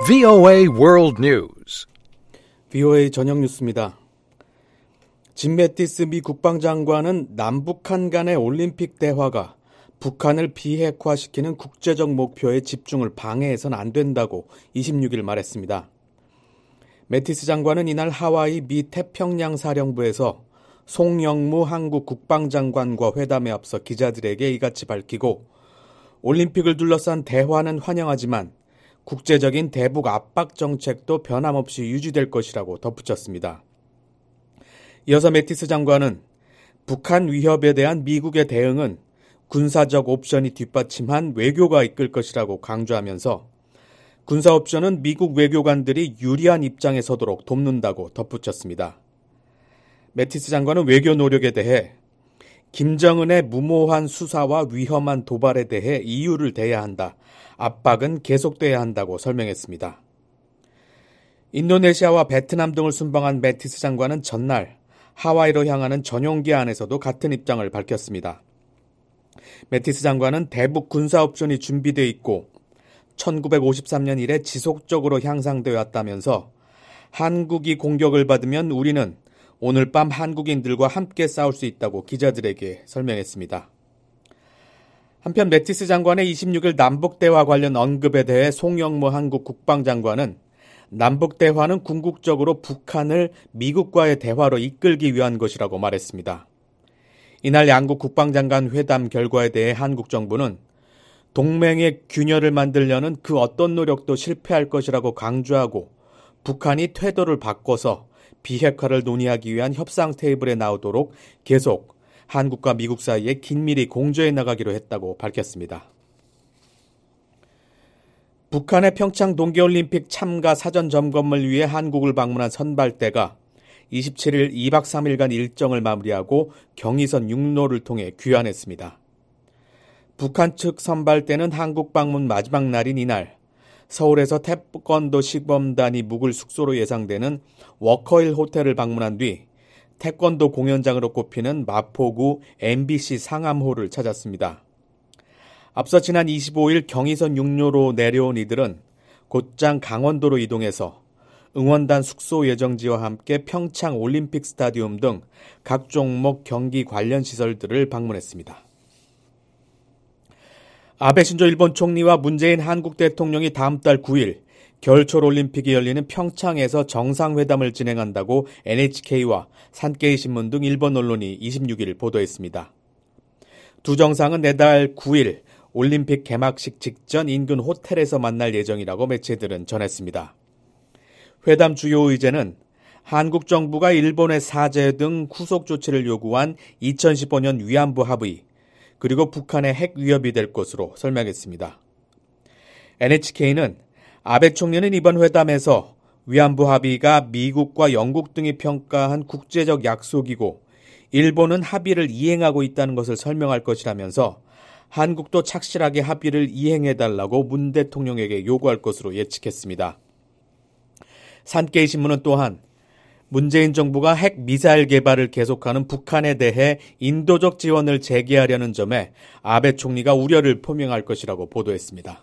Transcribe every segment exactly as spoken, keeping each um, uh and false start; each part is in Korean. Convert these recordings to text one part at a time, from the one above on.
브이오에이 World News. 브이오에이 저녁 뉴스입니다. 짐 매티스 미 국방장관은 남북한 간의 올림픽 대화가 북한을 비핵화시키는 국제적 목표에 집중을 방해해서는 안 된다고 이십육 일 말했습니다. 매티스 장관은 이날 하와이 미 태평양 사령부에서 송영무 한국 국방장관과 회담에 앞서 기자들에게 이같이 밝히고, 올림픽을 둘러싼 대화는 환영하지만 국제적인 대북 압박 정책도 변함없이 유지될 것이라고 덧붙였습니다. 이어서 매티스 장관은 북한 위협에 대한 미국의 대응은 군사적 옵션이 뒷받침한 외교가 이끌 것이라고 강조하면서 군사 옵션은 미국 외교관들이 유리한 입장에 서도록 돕는다고 덧붙였습니다. 매티스 장관은 외교 노력에 대해 김정은의 무모한 수사와 위험한 도발에 대해 이유를 대야 한다. 압박은 계속돼야 한다고 설명했습니다. 인도네시아와 베트남 등을 순방한 매티스 장관은 전날 하와이로 향하는 전용기 안에서도 같은 입장을 밝혔습니다. 매티스 장관은 대북 군사 옵션이 준비되어 있고 천구백오십삼 년 이래 지속적으로 향상되어 왔다면서 한국이 공격을 받으면 우리는 오늘 밤 한국인들과 함께 싸울 수 있다고 기자들에게 설명했습니다. 한편 매티스 장관의 이십육 일 남북대화 관련 언급에 대해 송영무 한국 국방장관은 남북대화는 궁극적으로 북한을 미국과의 대화로 이끌기 위한 것이라고 말했습니다. 이날 양국 국방장관 회담 결과에 대해 한국 정부는 동맹의 균열을 만들려는 그 어떤 노력도 실패할 것이라고 강조하고, 북한이 태도를 바꿔서 비핵화를 논의하기 위한 협상 테이블에 나오도록 계속 한국과 미국 사이에 긴밀히 공조해 나가기로 했다고 밝혔습니다. 북한의 평창 동계올림픽 참가 사전 점검을 위해 한국을 방문한 선발대가 이십칠 일 이 박 삼 일간 일정을 마무리하고 경의선 육로를 통해 귀환했습니다. 북한 측 선발대는 한국 방문 마지막 날인 이날 서울에서 태권도 시범단이 묵을 숙소로 예상되는 워커힐 호텔을 방문한 뒤 태권도 공연장으로 꼽히는 마포구 엠비씨 상암홀을 찾았습니다. 앞서 지난 이십오 일 경의선 육로로 내려온 이들은 곧장 강원도로 이동해서 응원단 숙소 예정지와 함께 평창 올림픽 스타디움 등 각 종목 경기 관련 시설들을 방문했습니다. 아베 신조 일본 총리와 문재인 한국 대통령이 다음 달 구 일 겨울철 올림픽이 열리는 평창에서 정상회담을 진행한다고 엔에이치케이와 산케이 신문 등 일본 언론이 이십육 일 보도했습니다. 두 정상은 내달 구 일 올림픽 개막식 직전 인근 호텔에서 만날 예정이라고 매체들은 전했습니다. 회담 주요 의제는 한국 정부가 일본의 사죄 등 후속 조치를 요구한 이천십오 년 위안부 합의, 그리고 북한의 핵 위협이 될 것으로 설명했습니다. 엔에이치케이는 아베 총리는 이번 회담에서 위안부 합의가 미국과 영국 등이 평가한 국제적 약속이고 일본은 합의를 이행하고 있다는 것을 설명할 것이라면서 한국도 착실하게 합의를 이행해달라고 문 대통령에게 요구할 것으로 예측했습니다. 산케이 신문은 또한 문재인 정부가 핵 미사일 개발을 계속하는 북한에 대해 인도적 지원을 재개하려는 점에 아베 총리가 우려를 표명할 것이라고 보도했습니다.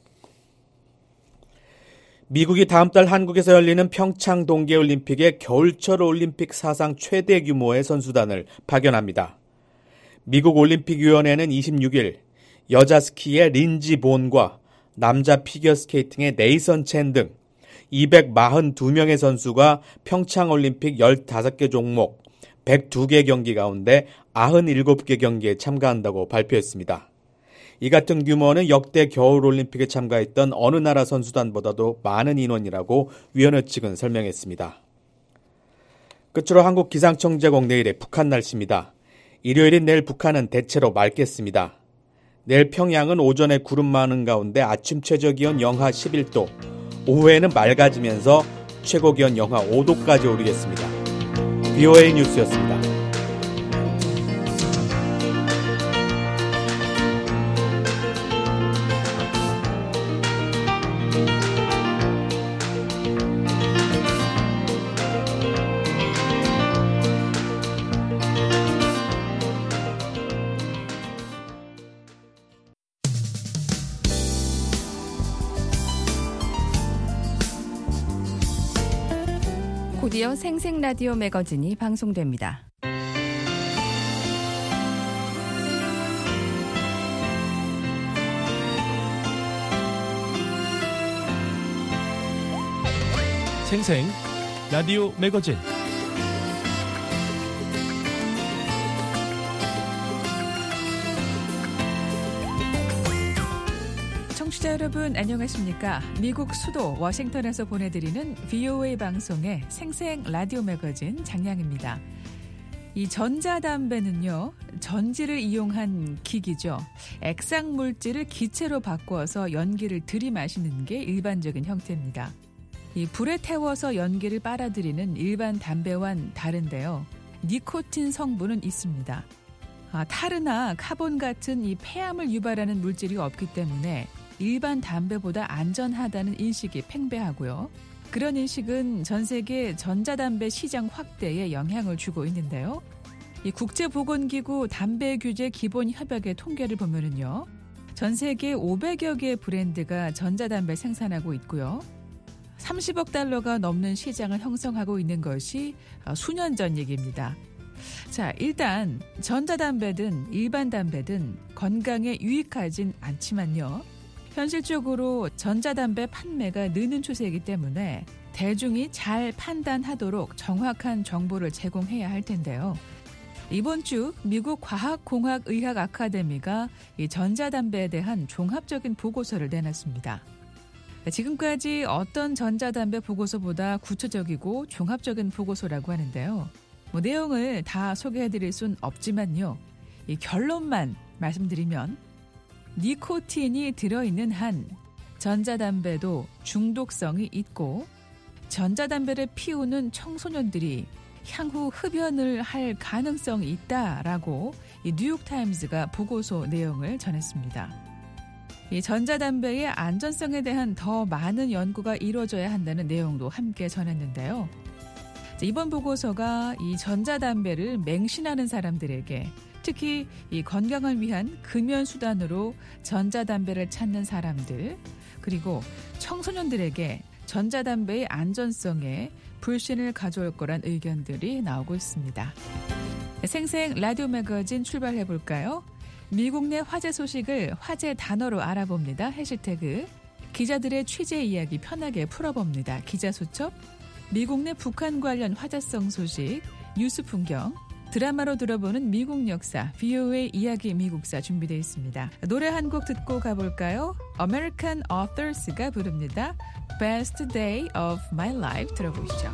미국이 다음 달 한국에서 열리는 평창 동계올림픽의 겨울철 올림픽 사상 최대 규모의 선수단을 파견합니다. 미국 올림픽위원회는 이십육 일 여자 스키의 린지 본과 남자 피겨스케이팅의 네이선 첸 등 이백사십이 명의 선수가 평창올림픽 십오 개 종목 백이 개 경기 가운데 구십칠 개 경기에 참가한다고 발표했습니다. 이 같은 규모는 역대 겨울올림픽에 참가했던 어느 나라 선수단보다도 많은 인원이라고 위원회 측은 설명했습니다. 끝으로 한국기상청제공 내일의 북한 날씨입니다. 일요일인 내일 북한은 대체로 맑겠습니다. 내일 평양은 오전에 구름 많은 가운데 아침 최저기온 영하 십일 도, 오후에는 맑아지면서 최고기온 영하 오 도까지 오르겠습니다. 브이오에이 뉴스였습니다. 오디오 생생 라디오 매거진이 방송됩니다. 생생 라디오 매거진. 청취자 여러분 안녕하십니까? 미국 수도 워싱턴에서 보내드리는 브이오에이 방송의 생생 라디오 매거진 장량입니다. 이 전자담배는요, 전지를 이용한 기기죠. 액상물질을 기체로 바꿔서 연기를 들이마시는 게 일반적인 형태입니다. 이 불에 태워서 연기를 빨아들이는 일반 담배와는 다른데요. 니코틴 성분은 있습니다. 아, 타르나 카본 같은 이 폐암을 유발하는 물질이 없기 때문에 일반 담배보다 안전하다는 인식이 팽배하고요. 그런 인식은 전 세계 전자담배 시장 확대에 영향을 주고 있는데요. 이 국제보건기구 담배규제기본협약의 통계를 보면은요, 전 세계 오백여 개의 브랜드가 전자담배 생산하고 있고요. 삼십억 달러가 넘는 시장을 형성하고 있는 것이 수년 전 얘기입니다. 자, 일단 전자담배든 일반 담배든 건강에 유익하진 않지만요. 현실적으로 전자담배 판매가 느는 추세이기 때문에 대중이 잘 판단하도록 정확한 정보를 제공해야 할 텐데요. 이번 주 미국 과학공학의학 아카데미가 이 전자담배에 대한 종합적인 보고서를 내놨습니다. 지금까지 어떤 전자담배 보고서보다 구체적이고 종합적인 보고서라고 하는데요. 뭐 내용을 다 소개해드릴 순 없지만요. 이 결론만 말씀드리면 니코틴이 들어있는 한 전자담배도 중독성이 있고 전자담배를 피우는 청소년들이 향후 흡연을 할 가능성이 있다라고 이 뉴욕타임즈가 보고서 내용을 전했습니다. 이 전자담배의 안전성에 대한 더 많은 연구가 이루어져야 한다는 내용도 함께 전했는데요. 이번 보고서가 이 전자담배를 맹신하는 사람들에게, 특히 이 건강을 위한 금연 수단으로 전자담배를 찾는 사람들, 그리고 청소년들에게 전자담배의 안전성에 불신을 가져올 거란 의견들이 나오고 있습니다. 생생 라디오 매거진 출발해볼까요? 미국 내 화제 소식을 화제 단어로 알아봅니다. 해시태그 기자들의 취재 이야기 편하게 풀어봅니다. 기자수첩, 미국 내 북한 관련 화제성 소식, 뉴스 풍경, 드라마로 들어보는 미국 역사, 브이오에이 이야기 미국사 준비되어 있습니다. 노래 한 곡 듣고 가볼까요? American Authors가 부릅니다. Best Day of My Life 들어보시죠.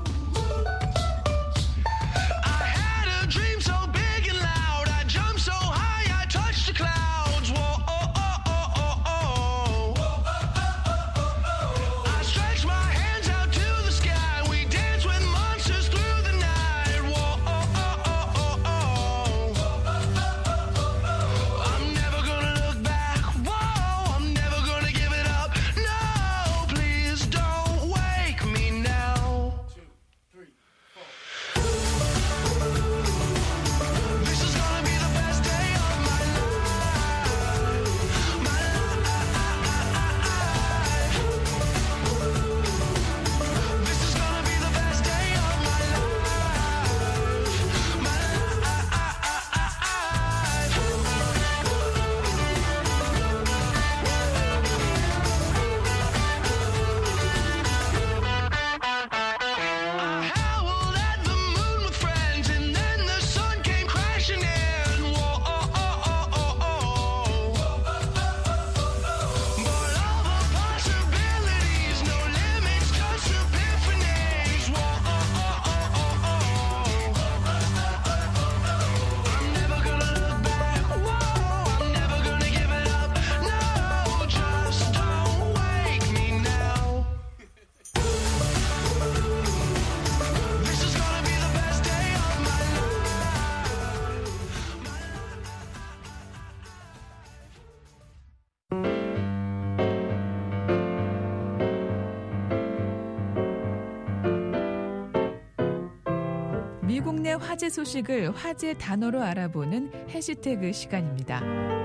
미국 내 화제 소식을 화제 단어로 알아보는 해시태그 시간입니다.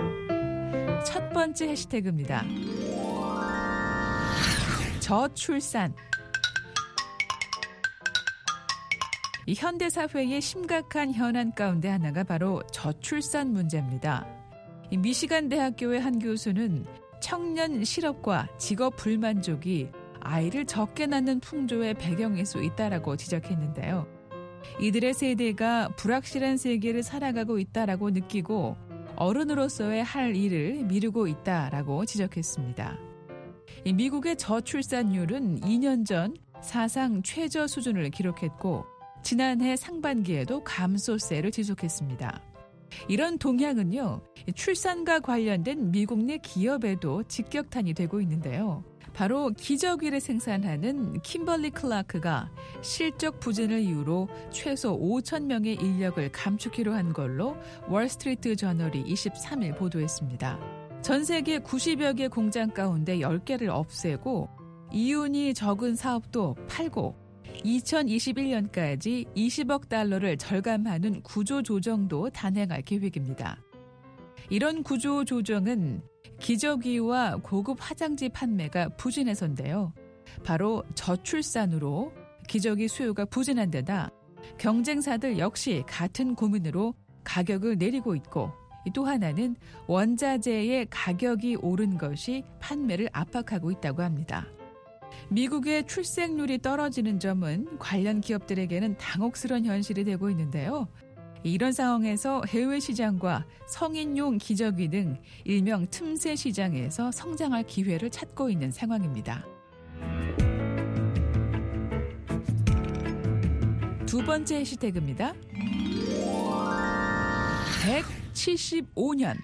첫 번째 해시태그입니다. 저출산. 이 현대사회의 심각한 현안 가운데 하나가 바로 저출산 문제입니다. 이 미시간 대학교의 한 교수는 청년 실업과 직업 불만족이 아이를 적게 낳는 풍조의 배경일 수 있다라고 지적했는데요. 이들의 세대가 불확실한 세계를 살아가고 있다라고 느끼고 어른으로서의 할 일을 미루고 있다라고 지적했습니다. 이 미국의 저출산율은 이 년 전 사상 최저 수준을 기록했고 지난해 상반기에도 감소세를 지속했습니다. 이런 동향은요, 출산과 관련된 미국 내 기업에도 직격탄이 되고 있는데요. 바로 기저귀를 생산하는 킴벌리 클라크가 실적 부진을 이유로 최소 오천 명의 인력을 감축키로 한 걸로 월스트리트 저널이 이십삼 일 보도했습니다. 전 세계 구십여 개 공장 가운데 열 개를 없애고 이윤이 적은 사업도 팔고 이천이십일 년까지 이십억 달러를 절감하는 구조조정도 단행할 계획입니다. 이런 구조조정은 기저귀와 고급 화장지 판매가 부진해서인데요. 바로 저출산으로 기저귀 수요가 부진한 데다 경쟁사들 역시 같은 고민으로 가격을 내리고 있고 또 하나는 원자재의 가격이 오른 것이 판매를 압박하고 있다고 합니다. 미국의 출생률이 떨어지는 점은 관련 기업들에게는 당혹스러운 현실이 되고 있는데요. 이런 상황에서 해외 시장과 성인용 기저귀 등 일명 틈새 시장에서 성장할 기회를 찾고 있는 상황입니다. 두 번째 해시태그입니다. 백칠십오 년.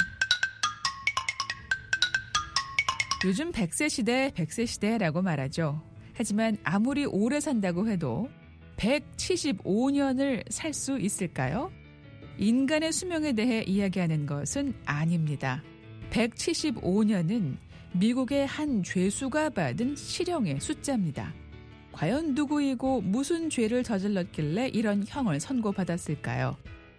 요즘 백 세 시대, 백 세 시대라고 말하죠. 하지만 아무리 오래 산다고 해도 백칠십오 년을 살 수 있을까요? 인간의 수명에 대해 이야기하는 것은 아닙니다. 백칠십오 년은 미국의 한 죄수가 받은 실형의 숫자입니다. 과연 누구이고 무슨 죄를 저질렀길래 이런 형을 선고받았을까요?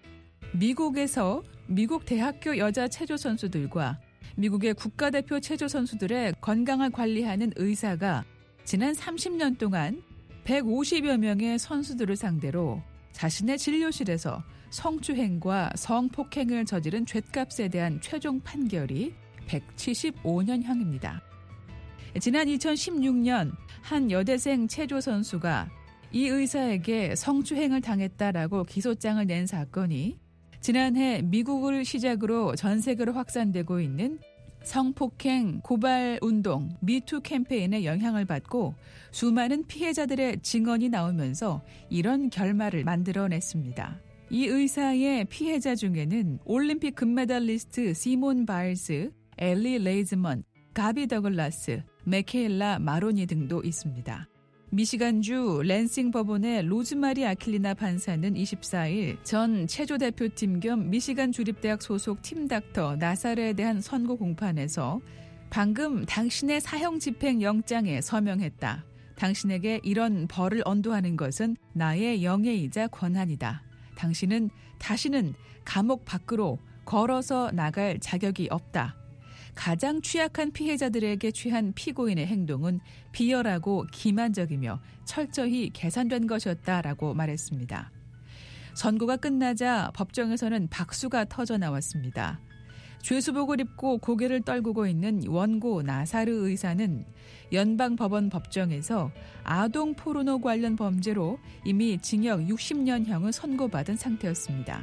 미국에서 미국 대학교 여자 체조 선수들과 미국의 국가대표 체조 선수들의 건강을 관리하는 의사가 지난 삼십 년 동안 백오십여 명의 선수들을 상대로 자신의 진료실에서 성추행과 성폭행을 저지른 죗값에 대한 최종 판결이 백칠십오 년형입니다. 지난 이천십육 년 한 여대생 체조 선수가 이 의사에게 성추행을 당했다라고 기소장을 낸 사건이 지난해 미국을 시작으로 전 세계로 확산되고 있는 성폭행 고발 운동 미투 캠페인의 영향을 받고 수많은 피해자들의 증언이 나오면서 이런 결말을 만들어냈습니다. 이 의사의 피해자 중에는 올림픽 금메달리스트 시몬 바일스, 엘리 레이즈먼, 가비 더글라스, 메케일라 마로니 등도 있습니다. 미시간주 랜싱 법원의 로즈마리 아킬리나 판사는 이십사 일 전 체조 대표팀 겸 미시간 주립대학 소속 팀닥터 나사르에 대한 선고 공판에서 방금 당신의 사형 집행 영장에 서명했다. 당신에게 이런 벌을 언도하는 것은 나의 영예이자 권한이다. 당신은 다시는 감옥 밖으로 걸어서 나갈 자격이 없다. 가장 취약한 피해자들에게 취한 피고인의 행동은 비열하고 기만적이며 철저히 계산된 것이었다라고 말했습니다. 선고가 끝나자 법정에서는 박수가 터져 나왔습니다. 죄수복을 입고 고개를 떨구고 있는 원고 나사르 의사는 연방법원 법정에서 아동 포르노 관련 범죄로 이미 징역 육십 년형을 선고받은 상태였습니다.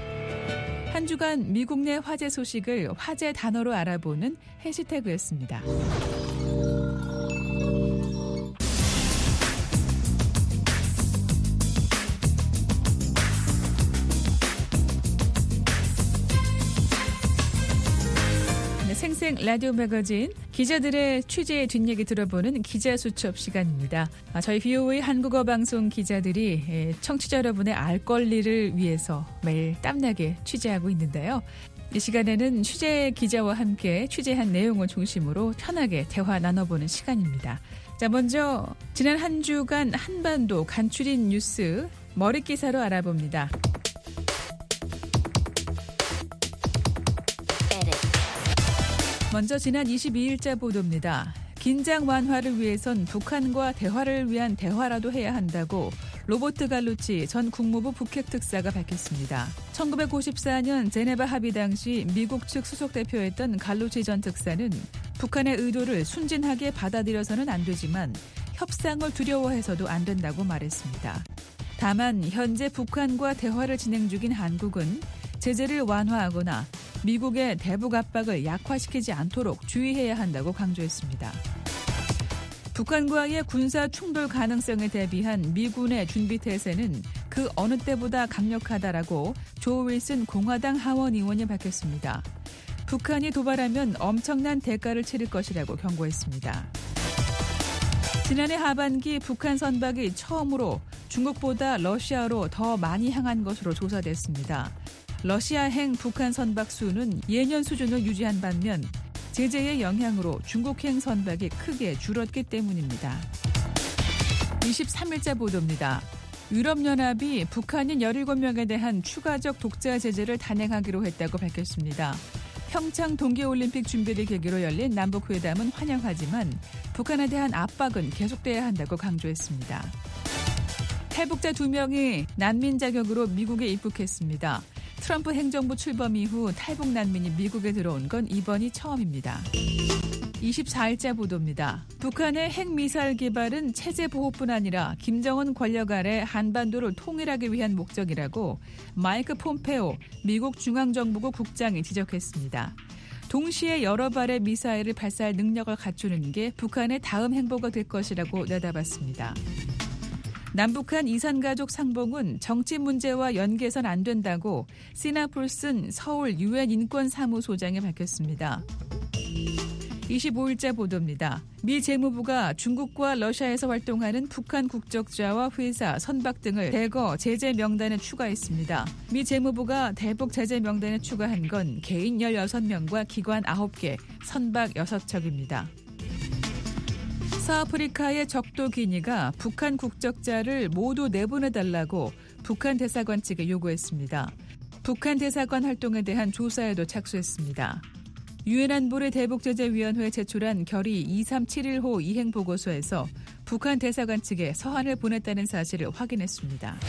한 주간 미국 내 화제 소식을 화제 단어로 알아보는 해시태그였습니다. 생생 라디오 매거진 기자들의 취재의 뒷얘기 들어보는 기자수첩 시간입니다. 저희 비오에이 한국어 방송 기자들이 청취자 여러분의 알 권리를 위해서 매일 땀나게 취재하고 있는데요. 이 시간에는 취재 기자와 함께 취재한 내용을 중심으로 편하게 대화 나눠보는 시간입니다. 자, 먼저 지난 한 주간 한반도 간추린 뉴스 머릿기사로 알아봅니다. 먼저 지난 이십이 일자 보도입니다. 긴장 완화를 위해선 북한과 대화를 위한 대화라도 해야 한다고 로버트 갈루치 전 국무부 북핵 특사가 밝혔습니다. 천구백오십사 년 제네바 합의 당시 미국 측 수석 대표였던 갈루치 전 특사는 북한의 의도를 순진하게 받아들여서는 안 되지만 협상을 두려워해서도 안 된다고 말했습니다. 다만 현재 북한과 대화를 진행 중인 한국은 제재를 완화하거나 미국의 대북 압박을 약화시키지 않도록 주의해야 한다고 강조했습니다. 북한과의 군사 충돌 가능성에 대비한 미군의 준비태세는 그 어느 때보다 강력하다라고 조 윌슨 공화당 하원 의원이 밝혔습니다. 북한이 도발하면 엄청난 대가를 치를 것이라고 경고했습니다. 지난해 하반기 북한 선박이 처음으로 중국보다 러시아로 더 많이 향한 것으로 조사됐습니다. 러시아행 북한 선박 수는 예년 수준을 유지한 반면 제재의 영향으로 중국행 선박이 크게 줄었기 때문입니다. 이십삼 일자 보도입니다. 유럽연합이 북한인 열일곱 명에 대한 추가적 독자 제재를 단행하기로 했다고 밝혔습니다. 평창 동계올림픽 준비를 계기로 열린 남북회담은 환영하지만 북한에 대한 압박은 계속돼야 한다고 강조했습니다. 탈북자 두 명이 난민 자격으로 미국에 입국했습니다. 트럼프 행정부 출범 이후 탈북 난민이 미국에 들어온 건 이번이 처음입니다. 이십사 일자 보도입니다. 북한의 핵미사일 개발은 체제 보호뿐 아니라 김정은 권력 아래 한반도를 통일하기 위한 목적이라고 마이크 폼페오 미국 중앙정보국 국장이 지적했습니다. 동시에 여러 발의 미사일을 발사할 능력을 갖추는 게 북한의 다음 행보가 될 것이라고 내다봤습니다. 남북한 이산가족 상봉은 정치 문제와 연계선 안 된다고 시나 풀슨 서울 유엔 인권사무소장이 밝혔습니다. 이십오 일자 보도입니다. 미 재무부가 중국과 러시아에서 활동하는 북한 국적자와 회사, 선박 등을 대거 제재 명단에 추가했습니다. 미 재무부가 대북 제재 명단에 추가한 건 개인 열여섯 명과 기관 아홉 개, 선박 여섯 척입니다. 서아프리카의 적도 기니가 북한 국적자를 모두 내보내달라고 북한 대사관 측에 요구했습니다. 북한 대사관 활동에 대한 조사에도 착수했습니다. 유엔 안보리 대북제재위원회에 제출한 결의 이삼칠일 호 이행 보고서에서 북한 대사관 측에 서한을 보냈다는 사실을 확인했습니다.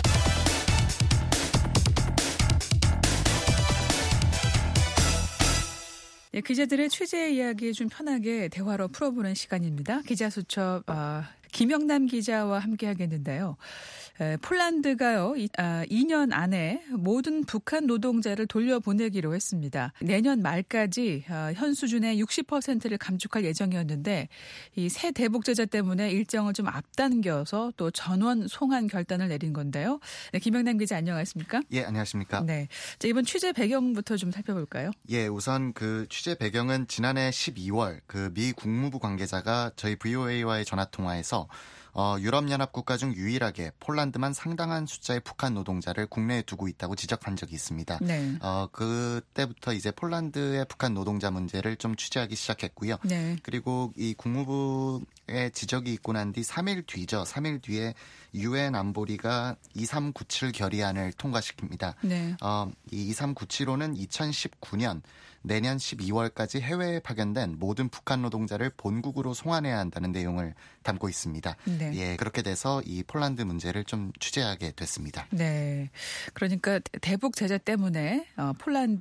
네, 기자들의 취재 이야기 좀 편하게 대화로 풀어보는 시간입니다. 기자수첩 어, 김영남 기자와 함께하겠는데요. 에, 폴란드가요 이, 아, 이 년 안에 모든 북한 노동자를 돌려보내기로 했습니다. 내년 말까지 어, 현 수준의 육십 퍼센트를 감축할 예정이었는데 이 새 대북 제재 때문에 일정을 좀 앞당겨서 또 전원 송환 결단을 내린 건데요. 네, 김영남 기자 안녕하십니까? 예, 안녕하십니까? 네, 자, 이번 취재 배경부터 좀 살펴볼까요? 예, 우선 그 취재 배경은 지난해 십이월 그 미 국무부 관계자가 저희 브이오에이와의 전화 통화에서 어, 유럽연합 국가 중 유일하게 폴란드만 상당한 숫자의 북한 노동자를 국내에 두고 있다고 지적한 적이 있습니다. 네. 어, 그때부터 이제 폴란드의 북한 노동자 문제를 좀 취재하기 시작했고요. 네. 그리고 이 국무부의 지적이 있고 난 뒤 삼 일 뒤죠. 삼 일 뒤에 유엔 안보리가 이삼구칠 결의안을 통과시킵니다. 네. 어, 이 이삼구칠호는 이천십구 년 내년 십이월까지 해외에 파견된 모든 북한 노동자를 본국으로 송환해야 한다는 내용을 담고 있습니다. 네. 예, 그렇게 돼서 이 폴란드 문제를 좀 취재하게 됐습니다. 네, 그러니까 대북 제재 때문에 어,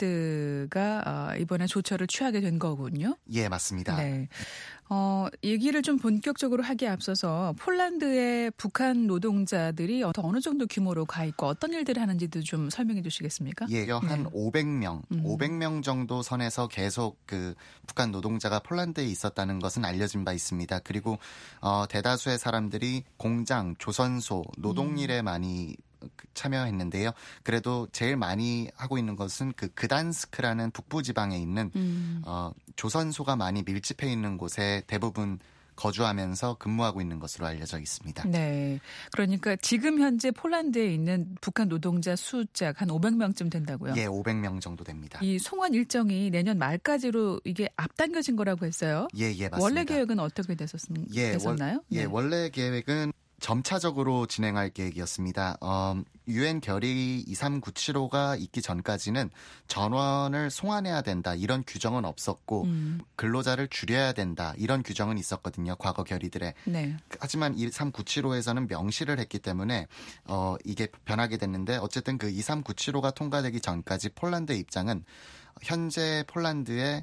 폴란드가 어, 이번에 조처를 취하게 된 거군요. 예, 맞습니다. 네. 어, 얘기를 좀 본격적으로 하기에 앞서서 폴란드의 북한 노동자들이 어느 정도 규모로 가 있고 어떤 일들을 하는지도 좀 설명해 주시겠습니까? 예, 한 네. 오백 명, 음. 오백 명 정도 선에서 계속 그 북한 노동자가 폴란드에 있었다는 것은 알려진 바 있습니다. 그리고 어, 대다수의 사람들이 공장, 조선소, 노동일에 음. 많이 참여했는데요. 그래도 제일 많이 하고 있는 것은 그 그단스크라는 북부 지방에 있는 음. 어, 조선소가 많이 밀집해 있는 곳에 대부분 거주하면서 근무하고 있는 것으로 알려져 있습니다. 네, 그러니까 지금 현재 폴란드에 있는 북한 노동자 숫자가 한 오백 명쯤 된다고요? 예, 오백 명 정도 됩니다. 이 송환 일정이 내년 말까지로 이게 앞당겨진 거라고 했어요? 예, 예, 맞습니다. 원래 계획은 어떻게 됐었, 예, 됐었나요? 월, 예, 네. 원래 계획은 점차적으로 진행할 계획이었습니다. 어, 유엔 결의 이삼구칠오가 있기 전까지는 전원을 송환해야 된다 이런 규정은 없었고 음. 근로자를 줄여야 된다 이런 규정은 있었거든요. 과거 결의들에. 네. 하지만 이삼구칠오에서는 명시를 했기 때문에 어, 이게 변하게 됐는데 어쨌든 그 이삼구칠오가 통과되기 전까지 폴란드의 입장은 현재 폴란드에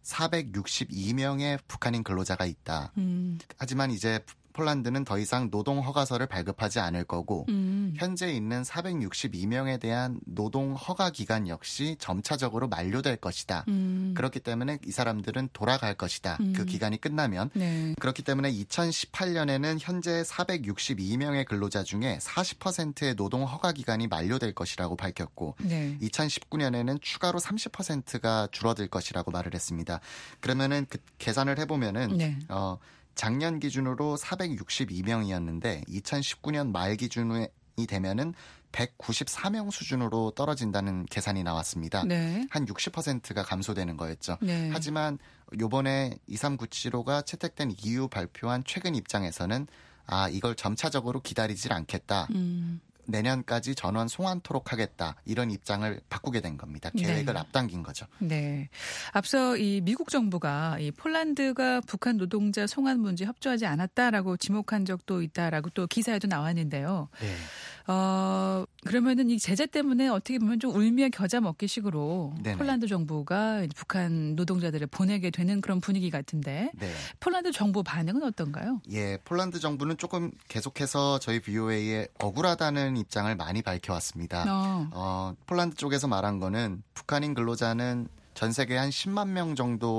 사백육십이 명의 북한인 근로자가 있다. 음. 하지만 이제 폴란드는 더 이상 노동 허가서를 발급하지 않을 거고 음. 현재 있는 사백육십이 명에 대한 노동 허가 기간 역시 점차적으로 만료될 것이다. 음. 그렇기 때문에 이 사람들은 돌아갈 것이다. 음. 그 기간이 끝나면. 네. 그렇기 때문에 이천십팔 년에는 현재 사백육십이 명의 근로자 중에 사십 퍼센트의 노동 허가 기간이 만료될 것이라고 밝혔고 네. 이천십구 년에는 추가로 삼십 퍼센트가 줄어들 것이라고 말을 했습니다. 그러면은 그 계산을 해보면은 네. 어. 작년 기준으로 사백육십이 명이었는데 이천십구 년 말 기준이 되면은 백구십사 명 수준으로 떨어진다는 계산이 나왔습니다. 네. 한 육십 퍼센트가 감소되는 거였죠. 네. 하지만 이번에 이삼구칠오가 채택된 이후 발표한 최근 입장에서는 아 이걸 점차적으로 기다리질 않겠다. 음. 내년까지 전원 송환토록 하겠다. 이런 입장을 바꾸게 된 겁니다. 계획을 네. 앞당긴 거죠. 네. 앞서 이 미국 정부가 이 폴란드가 북한 노동자 송환 문제 협조하지 않았다라고 지목한 적도 있다라고 또 기사에도 나왔는데요. 네. 어, 그러면은 이 제재 때문에 어떻게 보면 좀 울며 겨자 먹기식으로 네네. 폴란드 정부가 북한 노동자들을 보내게 되는 그런 분위기 같은데 네. 폴란드 정부 반응은 어떤가요? 예, 폴란드 정부는 조금 계속해서 저희 브이오에이에 억울하다는 입장을 많이 밝혀왔습니다. 어. 어, 폴란드 쪽에서 말한 거는 북한인 근로자는 전 세계 한 십만 명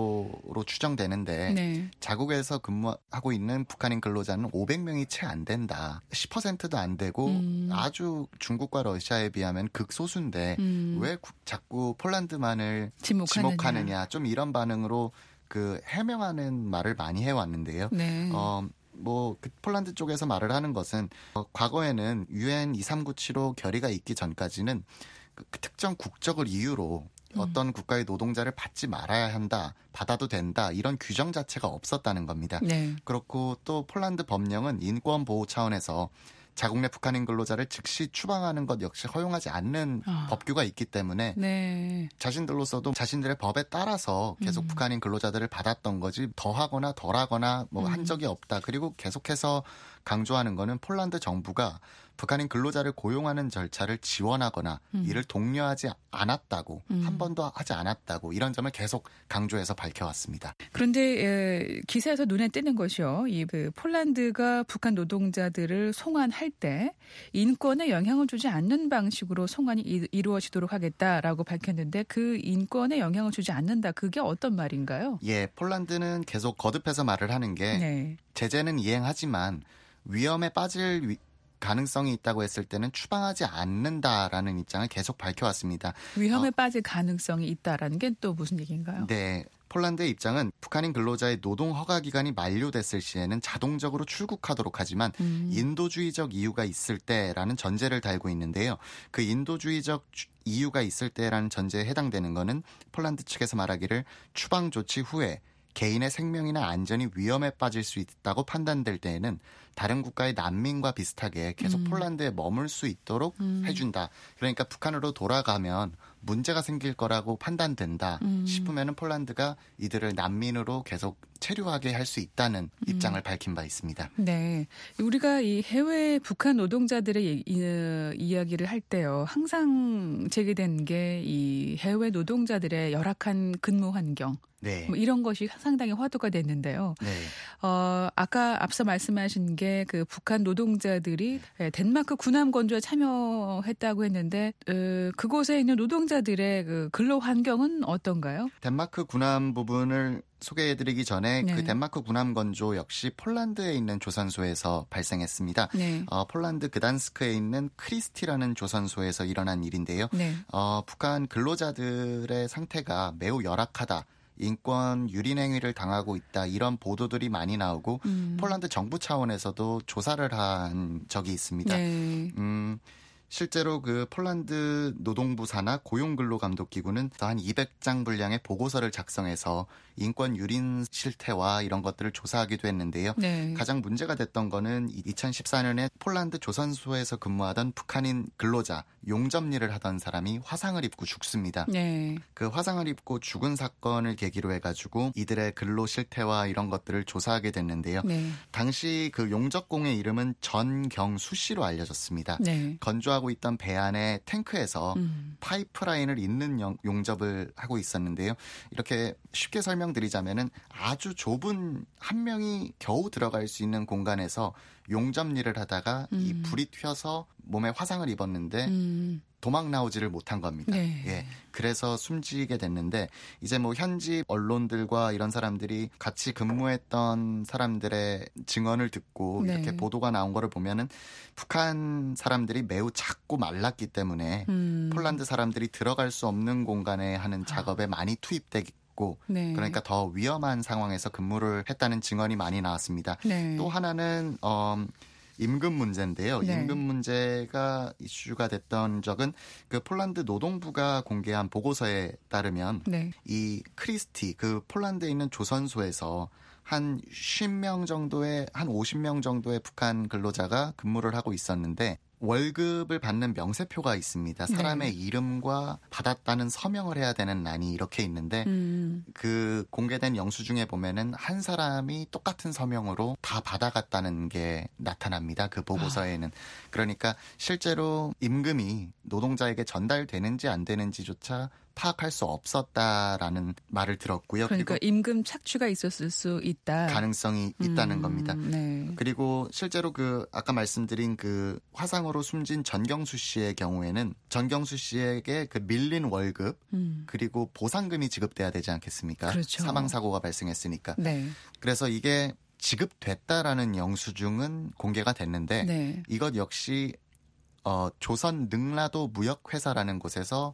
정도로 추정되는데 네. 자국에서 근무하고 있는 북한인 근로자는 오백 명이 채 안 된다. 십 퍼센트도 안 되고 음. 아주 중국과 러시아에 비하면 극소수인데 음. 왜 자꾸 폴란드만을 지목하느냐. 지목하느냐. 좀 이런 반응으로 그 해명하는 말을 많이 해왔는데요. 네. 어, 뭐 그 폴란드 쪽에서 말을 하는 것은 어, 과거에는 유엔 이삼구칠오 결의가 있기 전까지는 그, 그 특정 국적을 이유로 어떤 국가의 노동자를 받지 말아야 한다, 받아도 된다 이런 규정 자체가 없었다는 겁니다. 네. 그렇고 또 폴란드 법령은 인권 보호 차원에서 자국 내 북한인 근로자를 즉시 추방하는 것 역시 허용하지 않는 어. 법규가 있기 때문에 네. 자신들로서도 자신들의 법에 따라서 계속 음. 북한인 근로자들을 받았던 거지 더하거나 덜하거나 뭐 한 음. 적이 없다. 그리고 계속해서 강조하는 거는 폴란드 정부가 북한인 근로자를 고용하는 절차를 지원하거나 음. 이를 독려하지 않았다고 음. 한 번도 하지 않았다고 이런 점을 계속 강조해서 밝혀왔습니다. 그런데 에, 기사에서 눈에 띄는 것이요. 이 그 폴란드가 북한 노동자들을 송환할 때 인권에 영향을 주지 않는 방식으로 송환이 이, 이루어지도록 하겠다라고 밝혔는데 그 인권에 영향을 주지 않는다. 그게 어떤 말인가요? 예, 폴란드는 계속 거듭해서 말을 하는 게 네. 제재는 이행하지만 위험에 빠질 위, 가능성이 있다고 했을 때는 추방하지 않는다라는 입장을 계속 밝혀왔습니다. 위험에 어, 빠질 가능성이 있다라는 게 또 무슨 얘기인가요? 네. 폴란드의 입장은 북한인 근로자의 노동 허가 기간이 만료됐을 시에는 자동적으로 출국하도록 하지만 음. 인도주의적 이유가 있을 때라는 전제를 달고 있는데요. 그 인도주의적 이유가 있을 때라는 전제에 해당되는 거는 폴란드 측에서 말하기를 추방 조치 후에 개인의 생명이나 안전이 위험에 빠질 수 있다고 판단될 때에는 다른 국가의 난민과 비슷하게 계속 음. 폴란드에 머물 수 있도록 음. 해준다. 그러니까 북한으로 돌아가면 문제가 생길 거라고 판단된다 음. 싶으면 폴란드가 이들을 난민으로 계속 체류하게 할 수 있다는 음. 입장을 밝힌 바 있습니다. 네, 우리가 이 해외 북한 노동자들의 이, 이야기를 할 때요. 항상 제기된 게 이 해외 노동자들의 열악한 근무 환경. 네. 뭐 이런 것이 상당히 화두가 됐는데요. 네. 어, 아까 앞서 말씀하신 게 그 북한 노동자들이 덴마크 군함 건조에 참여했다고 했는데 어, 그곳에 있는 노동자들의 그 근로 환경은 어떤가요? 덴마크 군함 부분을 소개해드리기 전에 네. 그 덴마크 군함 건조 역시 폴란드에 있는 조선소에서 발생했습니다. 네. 어, 폴란드 그단스크에 있는 크리스티라는 조선소에서 일어난 일인데요. 네. 어, 북한 근로자들의 상태가 매우 열악하다. 인권 유린 행위를 당하고 있다. 이런 보도들이 많이 나오고 음. 폴란드 정부 차원에서도 조사를 한 적이 있습니다. 네. 음, 실제로 그 폴란드 노동부 산하 고용근로감독기구는 한 이백 장 분량의 보고서를 작성해서 인권 유린 실태와 이런 것들을 조사하기도 했는데요. 네. 가장 문제가 됐던 거는 이천십사 년에 폴란드 조선소에서 근무하던 북한인 근로자, 용접일을 하던 사람이 화상을 입고 죽습니다. 네. 그 화상을 입고 죽은 사건을 계기로 해가지고 이들의 근로 실태와 이런 것들을 조사하게 됐는데요. 네. 당시 그 용접공의 이름은 전경수 씨로 알려졌습니다. 네. 건조하고 있던 배 안에 탱크에서 음. 파이프라인을 잇는 용, 용접을 하고 있었는데요. 이렇게 쉽게 설명드리자면은 아주 좁은 한 명이 겨우 들어갈 수 있는 공간에서 용접 일을 하다가 음. 이 불이 튀어서 몸에 화상을 입었는데 음. 도망 나오지를 못한 겁니다. 네. 예. 그래서 숨지게 됐는데 이제 뭐 현지 언론들과 이런 사람들이 같이 근무했던 사람들의 증언을 듣고 네. 이렇게 보도가 나온 거를 보면은 북한 사람들이 매우 작고 말랐기 때문에 음. 폴란드 사람들이 들어갈 수 없는 공간에 하는 작업에 많이 투입되고 네. 그러니까 더 위험한 상황에서 근무를 했다는 증언이 많이 나왔습니다. 네. 또 하나는 어 임금 문제인데요. 네. 임금 문제가 이슈가 됐던 적은 그 폴란드 노동부가 공개한 보고서에 따르면 네. 이 크리스티 그 폴란드에 있는 조선소에서 한 오십 명 정도의 한 오십 명 정도의 북한 근로자가 근무를 하고 있었는데 월급을 받는 명세표가 있습니다. 사람의 네. 이름과 받았다는 서명을 해야 되는 란이 이렇게 있는데 음. 그 공개된 영수증에 보면은 한 사람이 똑같은 서명으로 다 받아갔다는 게 나타납니다. 그 보고서에는. 아. 그러니까 실제로 임금이 노동자에게 전달되는지 안 되는지조차 파악할 수 없었다라는 말을 들었고요. 그러니까 그리고 임금 착취가 있었을 수 있다. 가능성이 있다는 음, 겁니다. 네. 그리고 실제로 그 아까 말씀드린 그 화상으로 숨진 전경수 씨의 경우에는 전경수 씨에게 그 밀린 월급 음. 그리고 보상금이 지급돼야 되지 않겠습니까? 그렇죠. 사망 사고가 발생했으니까. 네. 그래서 이게 지급됐다라는 영수증은 공개가 됐는데 네. 이것 역시 어, 조선 능라도 무역회사라는 곳에서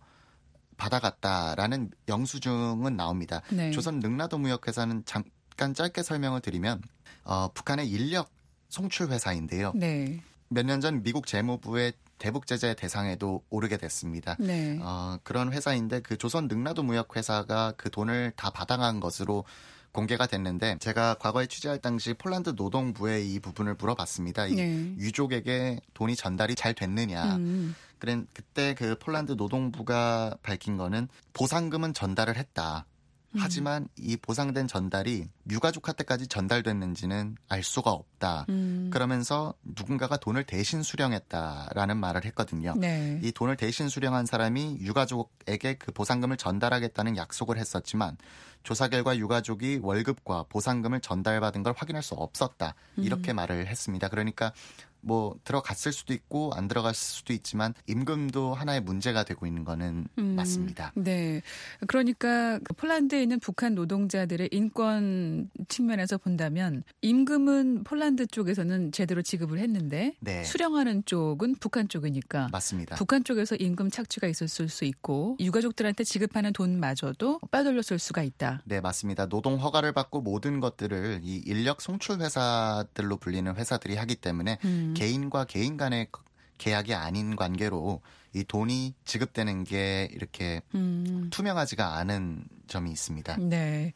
받아갔다라는 영수증은 나옵니다. 네. 조선 능라도 무역회사는 잠깐 짧게 설명을 드리면 어, 북한의 인력 송출 회사인데요. 네. 몇 년 전 미국 재무부의 대북 제재 대상에도 오르게 됐습니다. 네. 어, 그런 회사인데 그 조선 능라도 무역회사가 그 돈을 다 받아간 것으로 공개가 됐는데 제가 과거에 취재할 당시 폴란드 노동부에 이 부분을 물어봤습니다. 이 네. 유족에게 돈이 전달이 잘 됐느냐. 음. 그래, 그때 그 폴란드 노동부가 밝힌 거는 보상금은 전달을 했다. 하지만 이 보상된 전달이 유가족한테까지 전달됐는지는 알 수가 없다. 음. 그러면서 누군가가 돈을 대신 수령했다라는 말을 했거든요. 네. 이 돈을 대신 수령한 사람이 유가족에게 그 보상금을 전달하겠다는 약속을 했었지만 조사 결과 유가족이 월급과 보상금을 전달받은 걸 확인할 수 없었다. 이렇게 음. 말을 했습니다. 그러니까 뭐 들어갔을 수도 있고 안 들어갔을 수도 있지만 임금도 하나의 문제가 되고 있는 거는 음, 맞습니다. 네. 그러니까 폴란드에 있는 북한 노동자들의 인권 측면에서 본다면 임금은 폴란드 쪽에서는 제대로 지급을 했는데 네. 수령하는 쪽은 북한 쪽이니까 맞습니다. 북한 쪽에서 임금 착취가 있었을 수 있고 유가족들한테 지급하는 돈마저도 빼돌렸을 수가 있다. 네, 맞습니다. 노동 허가를 받고 모든 것들을 이 인력 송출 회사들로 불리는 회사들이 하기 때문에 음. 개인과 개인 간의 계약이 아닌 관계로 이 돈이 지급되는 게 이렇게 음. 투명하지가 않은 점이 있습니다. 네.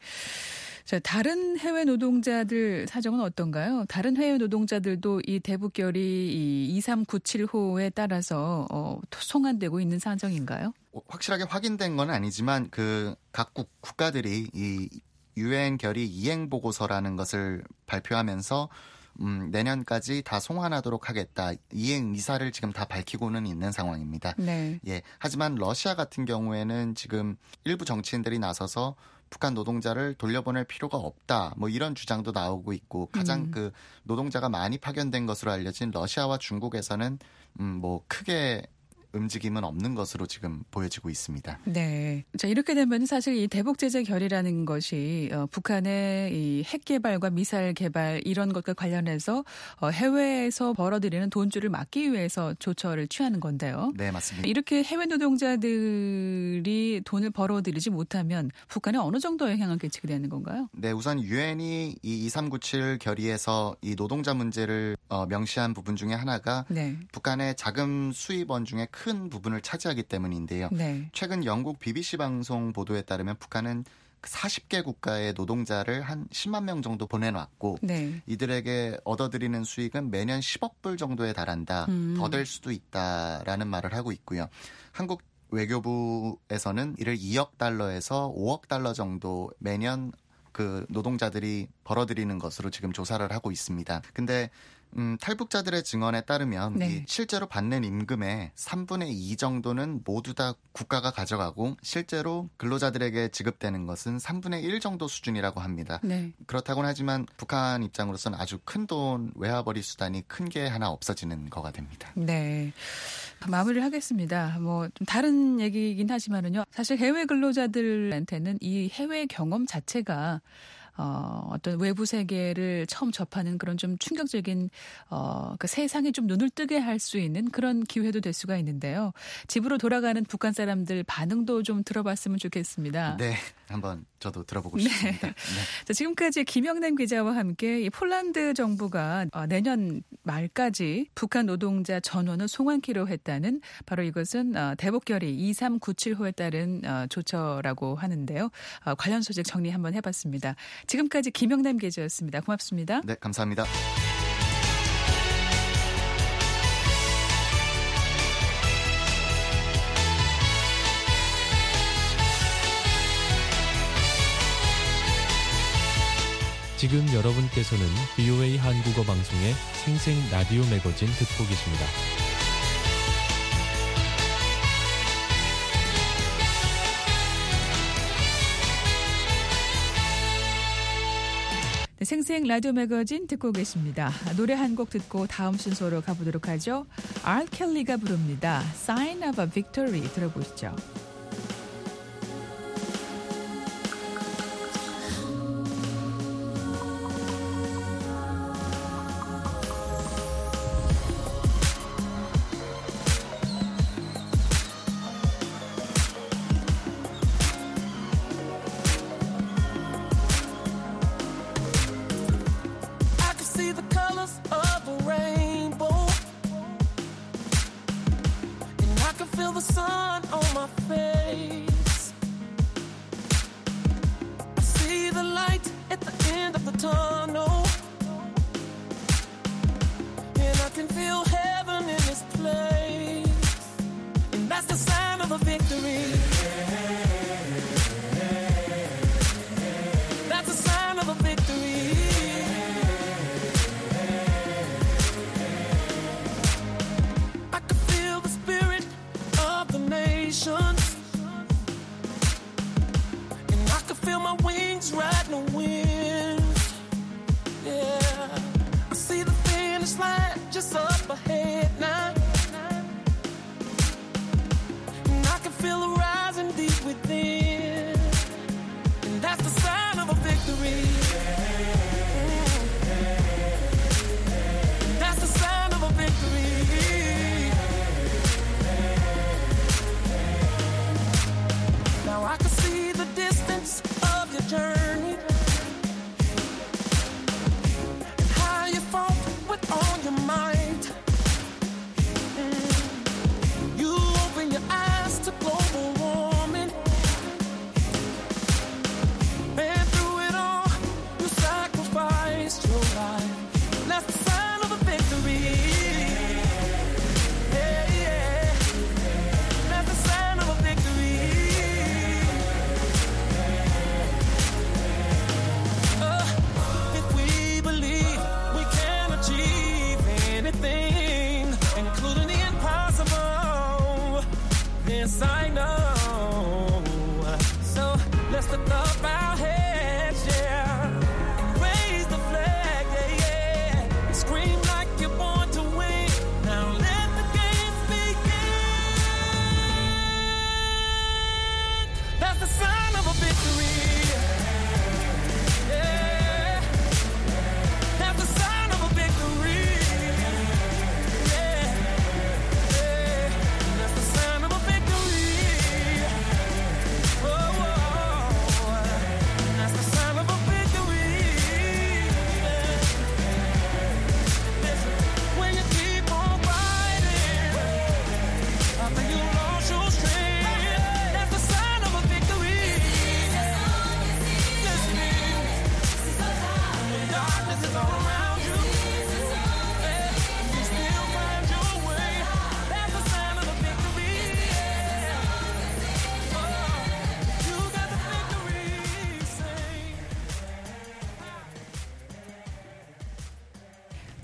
자, 다른 해외 노동자들 사정은 어떤가요? 다른 해외 노동자들도 이 대북결의 이 이삼구칠 호에 따라서 어, 송환되고 있는 사정인가요? 확실하게 확인된 건 아니지만 그 각국 국가들이 이 유엔 결의 이행 보고서라는 것을 발표하면서 음, 내년까지 다 송환하도록 하겠다. 이행 의사를 지금 다 밝히고는 있는 상황입니다. 네. 예. 하지만 러시아 같은 경우에는 지금 일부 정치인들이 나서서 북한 노동자를 돌려보낼 필요가 없다. 뭐 이런 주장도 나오고 있고 가장 음. 그 노동자가 많이 파견된 것으로 알려진 러시아와 중국에서는 음, 뭐 크게 움직임은 없는 것으로 지금 보여지고 있습니다. 네. 자, 이렇게 되면 사실 이 대북 제재 결의라는 것이 어, 북한의 이 핵 개발과 미사일 개발 이런 것과 관련해서 어, 해외에서 벌어들이는 돈줄을 막기 위해서 조처를 취하는 건데요. 네, 맞습니다. 이렇게 해외 노동자들이 돈을 벌어들이지 못하면 북한에 어느 정도 영향을 끼치게 되는 건가요? 네, 우선 유엔이 이 이삼구칠 결의에서 이 노동자 문제를 어, 명시한 부분 중에 하나가 네. 북한의 자금 수입원 중에 큰 부분을 차지하기 때문인데요. 네. 최근 영국 비비씨 방송 보도에 따르면 북한은 사십 개 국가의 노동자를 한 십만 명 정도 보내놨고 네. 이들에게 얻어들이는 수익은 매년 십억 불 정도에 달한다. 음. 더 될 수도 있다라는 말을 하고 있고요. 한국 외교부에서는 이를 이억 달러에서 오억 달러 정도 매년 그 노동자들이 벌어들이는 것으로 지금 조사를 하고 있습니다. 근데 음, 탈북자들의 증언에 따르면 네. 이 실제로 받는 임금의 삼분의 이 정도는 모두 다 국가가 가져가고 실제로 근로자들에게 지급되는 것은 삼분의 일 정도 수준이라고 합니다. 네. 그렇다고는 하지만 북한 입장으로서는 아주 큰 돈 외화벌이 수단이 큰 게 하나 없어지는 거가 됩니다. 네. 마무리를 하겠습니다. 뭐 좀 다른 얘기이긴 하지만은요. 사실 해외 근로자들한테는 이 해외 경험 자체가 어, 어떤 외부 세계를 처음 접하는 그런 좀 충격적인 어, 그 세상에 좀 눈을 뜨게 할 수 있는 그런 기회도 될 수가 있는데요. 집으로 돌아가는 북한 사람들 반응도 좀 들어봤으면 좋겠습니다. 네, 한번 저도 들어보고 싶습니다. 네. 네. 자, 지금까지 김영남 기자와 함께 이 폴란드 정부가 어, 내년 말까지 북한 노동자 전원을 송환키로 했다는 바로 이것은 어, 대북결의 이삼구칠 호에 따른 어, 조처라고 하는데요. 어, 관련 소식 정리 한번 해봤습니다. 지금까지 김영남 기자였습니다. 고맙습니다. 네, 감사합니다. 지금 여러분께서는 브이오에이 한국어 방송의 생생 라디오 매거진 듣고 계십니다. 네, 생생 라디오 매거진 듣고 계십니다. 노래 한 곡 듣고 다음 순서로 가보도록 하죠. 알 켈리가 부릅니다. Sign of a Victory 들어보시죠. the sun on my face. I see the light at the end of the tunnel, and I can feel heaven in this place, and that's the sign of a victory. That's a sign of a victory. I can feel the spirit of the nations, and I can feel my wings riding the wind. Yeah, I see the finish line just up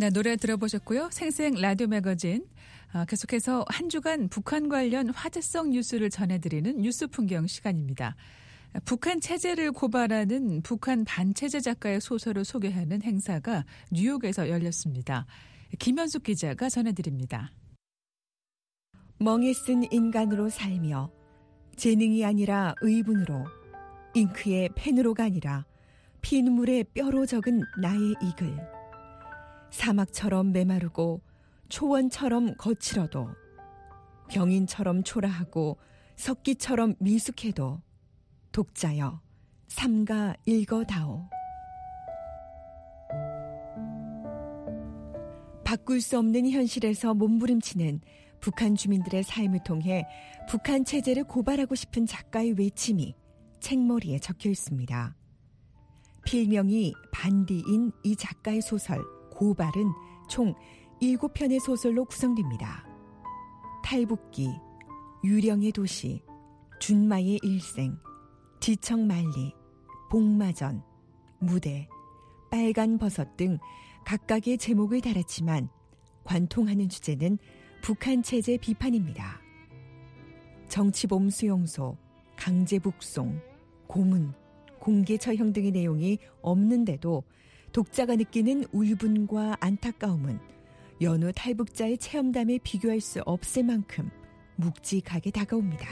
네, 노래 들어보셨고요. 생생 라디오 매거진. 어, 계속해서 한 주간 북한 관련 화제성 뉴스를 전해드리는 뉴스 풍경 시간입니다. 북한 체제를 고발하는 북한 반체제 작가의 소설을 소개하는 행사가 뉴욕에서 열렸습니다. 김현숙 기자가 전해드립니다. 멍에 쓴 인간으로 살며 재능이 아니라 의분으로 잉크의 펜으로가 아니라 피눈물의 뼈로 적은 나의 이글. 사막처럼 메마르고 초원처럼 거칠어도 병인처럼 초라하고 석기처럼 미숙해도 독자여 삼가 읽어다오. 바꿀 수 없는 현실에서 몸부림치는 북한 주민들의 삶을 통해 북한 체제를 고발하고 싶은 작가의 외침이 책머리에 적혀 있습니다. 필명이 반디인 이 작가의 소설 고발은 총 일곱 편의 소설로 구성됩니다. 탈북기, 유령의 도시, 준마의 일생, 지청만리, 복마전, 무대, 빨간 버섯 등 각각의 제목을 달았지만 관통하는 주제는 북한 체제 비판입니다. 정치범 수용소, 강제북송, 고문, 공개 처형 등의 내용이 없는데도 독자가 느끼는 울분과 안타까움은 여느 탈북자의 체험담에 비교할 수 없을 만큼 묵직하게 다가옵니다.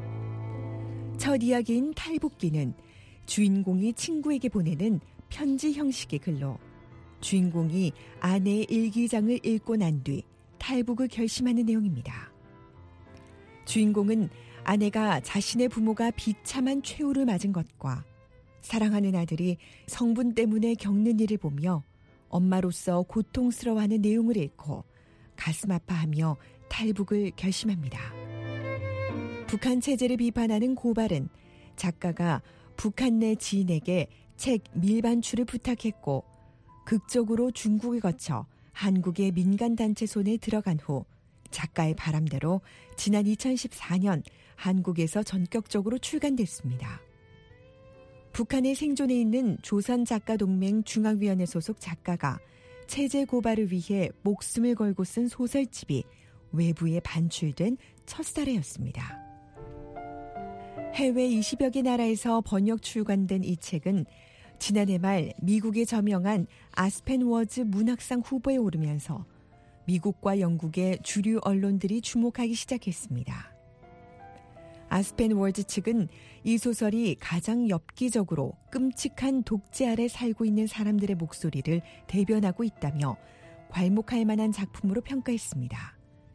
첫 이야기인 탈북기는 주인공이 친구에게 보내는 편지 형식의 글로 주인공이 아내의 일기장을 읽고 난 뒤 탈북을 결심하는 내용입니다. 주인공은 아내가 자신의 부모가 비참한 최후를 맞은 것과 사랑하는 아들이 성분 때문에 겪는 일을 보며 엄마로서 고통스러워하는 내용을 읽고 가슴 아파하며 탈북을 결심합니다. 북한 체제를 비판하는 고발은 작가가 북한 내 지인에게 책 밀반출을 부탁했고 극적으로 중국을 거쳐 한국의 민간단체 손에 들어간 후 작가의 바람대로 지난 이천십사 년 한국에서 전격적으로 출간됐습니다. 북한에 생존해 있는 조선작가동맹 중앙위원회 소속 작가가 체제 고발을 위해 목숨을 걸고 쓴 소설집이 외부에 반출된 첫 사례였습니다. 해외 이십여 개 나라에서 번역 출간된 이 책은 지난해 말 미국에 저명한 아스펜 워즈 문학상 후보에 오르면서 미국과 영국의 주류 언론들이 주목하기 시작했습니다. 아스펜 워즈 측은 이 소설이 가장 엽기적으로 끔찍한 독재 아래 살고 있는 사람들의 목소리를 대변하고 있다며 괄목할 만한 작품으로 평가했습니다.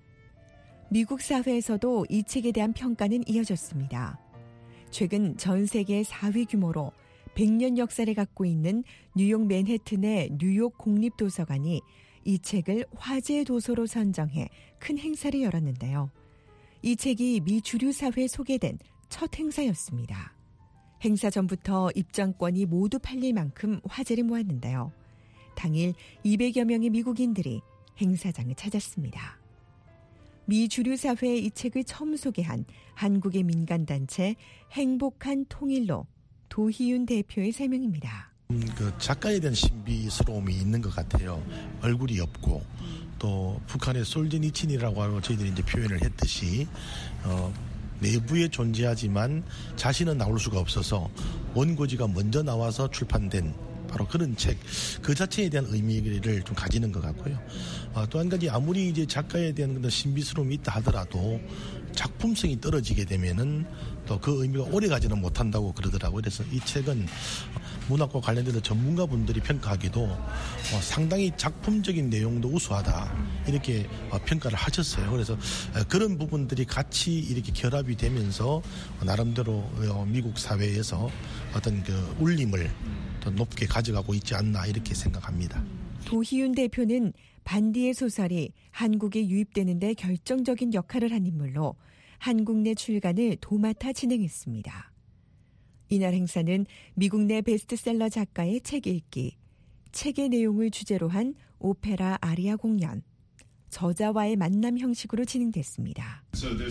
미국 사회에서도 이 책에 대한 평가는 이어졌습니다. 최근 전 세계 사 위 규모로 백 년 역사를 갖고 있는 뉴욕 맨해튼의 뉴욕 공립도서관이 이 책을 화제의 도서로 선정해 큰 행사를 열었는데요. 이 책이 미 주류 사회에 소개된 첫 행사였습니다. 행사 전부터 입장권이 모두 팔릴 만큼 화제를 모았는데요. 당일 이백여 명의 미국인들이 행사장을 찾았습니다. 미 주류 사회에 이 책을 처음 소개한 한국의 민간단체 행복한 통일로 도희윤 대표의 설명입니다. 그 작가에 대한 신비스러움이 있는 것 같아요. 얼굴이 없고 또 북한의 솔제니친이라고 하고 저희들이 이제 표현을 했듯이 어, 내부에 존재하지만 자신은 나올 수가 없어서 원고지가 먼저 나와서 출판된 바로 그런 책 그 자체에 대한 의미를 좀 가지는 것 같고요. 아, 또 한 가지 아무리 이제 작가에 대한 그런 신비스러움이 있다 하더라도 작품성이 떨어지게 되면은 또 그 의미가 오래 가지는 못한다고 그러더라고요. 그래서 이 책은 문학과 관련돼서 전문가분들이 평가하기도 어, 상당히 작품적인 내용도 우수하다 이렇게 어, 평가를 하셨어요. 그래서 어, 그런 부분들이 같이 이렇게 결합이 되면서 어, 나름대로 어, 미국 사회에서 어떤 그 울림을 더 높게 가져가고 있지 않나 이렇게 생각합니다. 도희윤 대표는 반디의 소설이 한국에 유입되는 데 결정적인 역할을 한 인물로 한국 내 출간을 도맡아 진행했습니다. 이날 행사는 미국 내 베스트셀러 작가의 책 읽기, 책의 내용을 주제로 한 오페라 아리아 공연, 저자와의 만남 형식으로 진행됐습니다.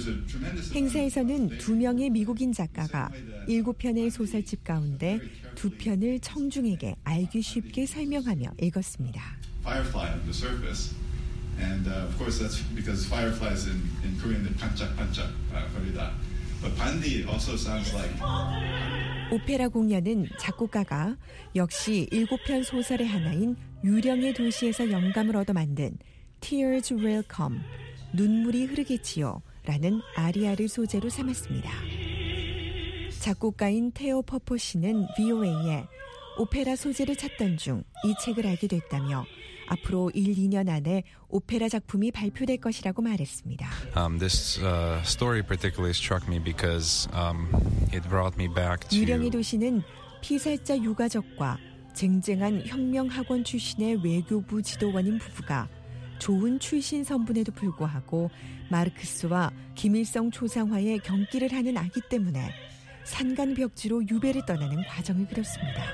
행사에서는 두 명의 미국인 작가가 일곱 편의 소설집 가운데 두 편을 청중에게 알기 쉽게 설명하며 읽었습니다. firefly on the surface. And uh, of course that's because fireflies in, in Korean they're 반짝반짝 거리다. But 반디 also sounds like. 오페라 공연은 작곡가가 역시 일곱 편 소설의 하나인 유령의 도시에서 영감을 얻어 만든 Tears Will Come, 눈물이 흐르겠지요 라는 아리아를 소재로 삼았습니다. 작곡가인 테오 퍼포 씨는 브이오에이에 오페라 소재를 찾던 중 이 책을 알게 됐다며 앞으로 일, 이 년 안에 오페라 작품이 발표될 것이라고 말했습니다. Um, this uh, story particularly struck me because um, it brought me back to. 유령의 도시는 피살자 유가족과 쟁쟁한 혁명학원 출신의 외교부 지도원인 부부가 좋은 출신 선분에도 불구하고 마르크스와 김일성 초상화에 경기를 하는 아기 때문에 산간벽지로 유배를 떠나는 과정을 그렸습니다.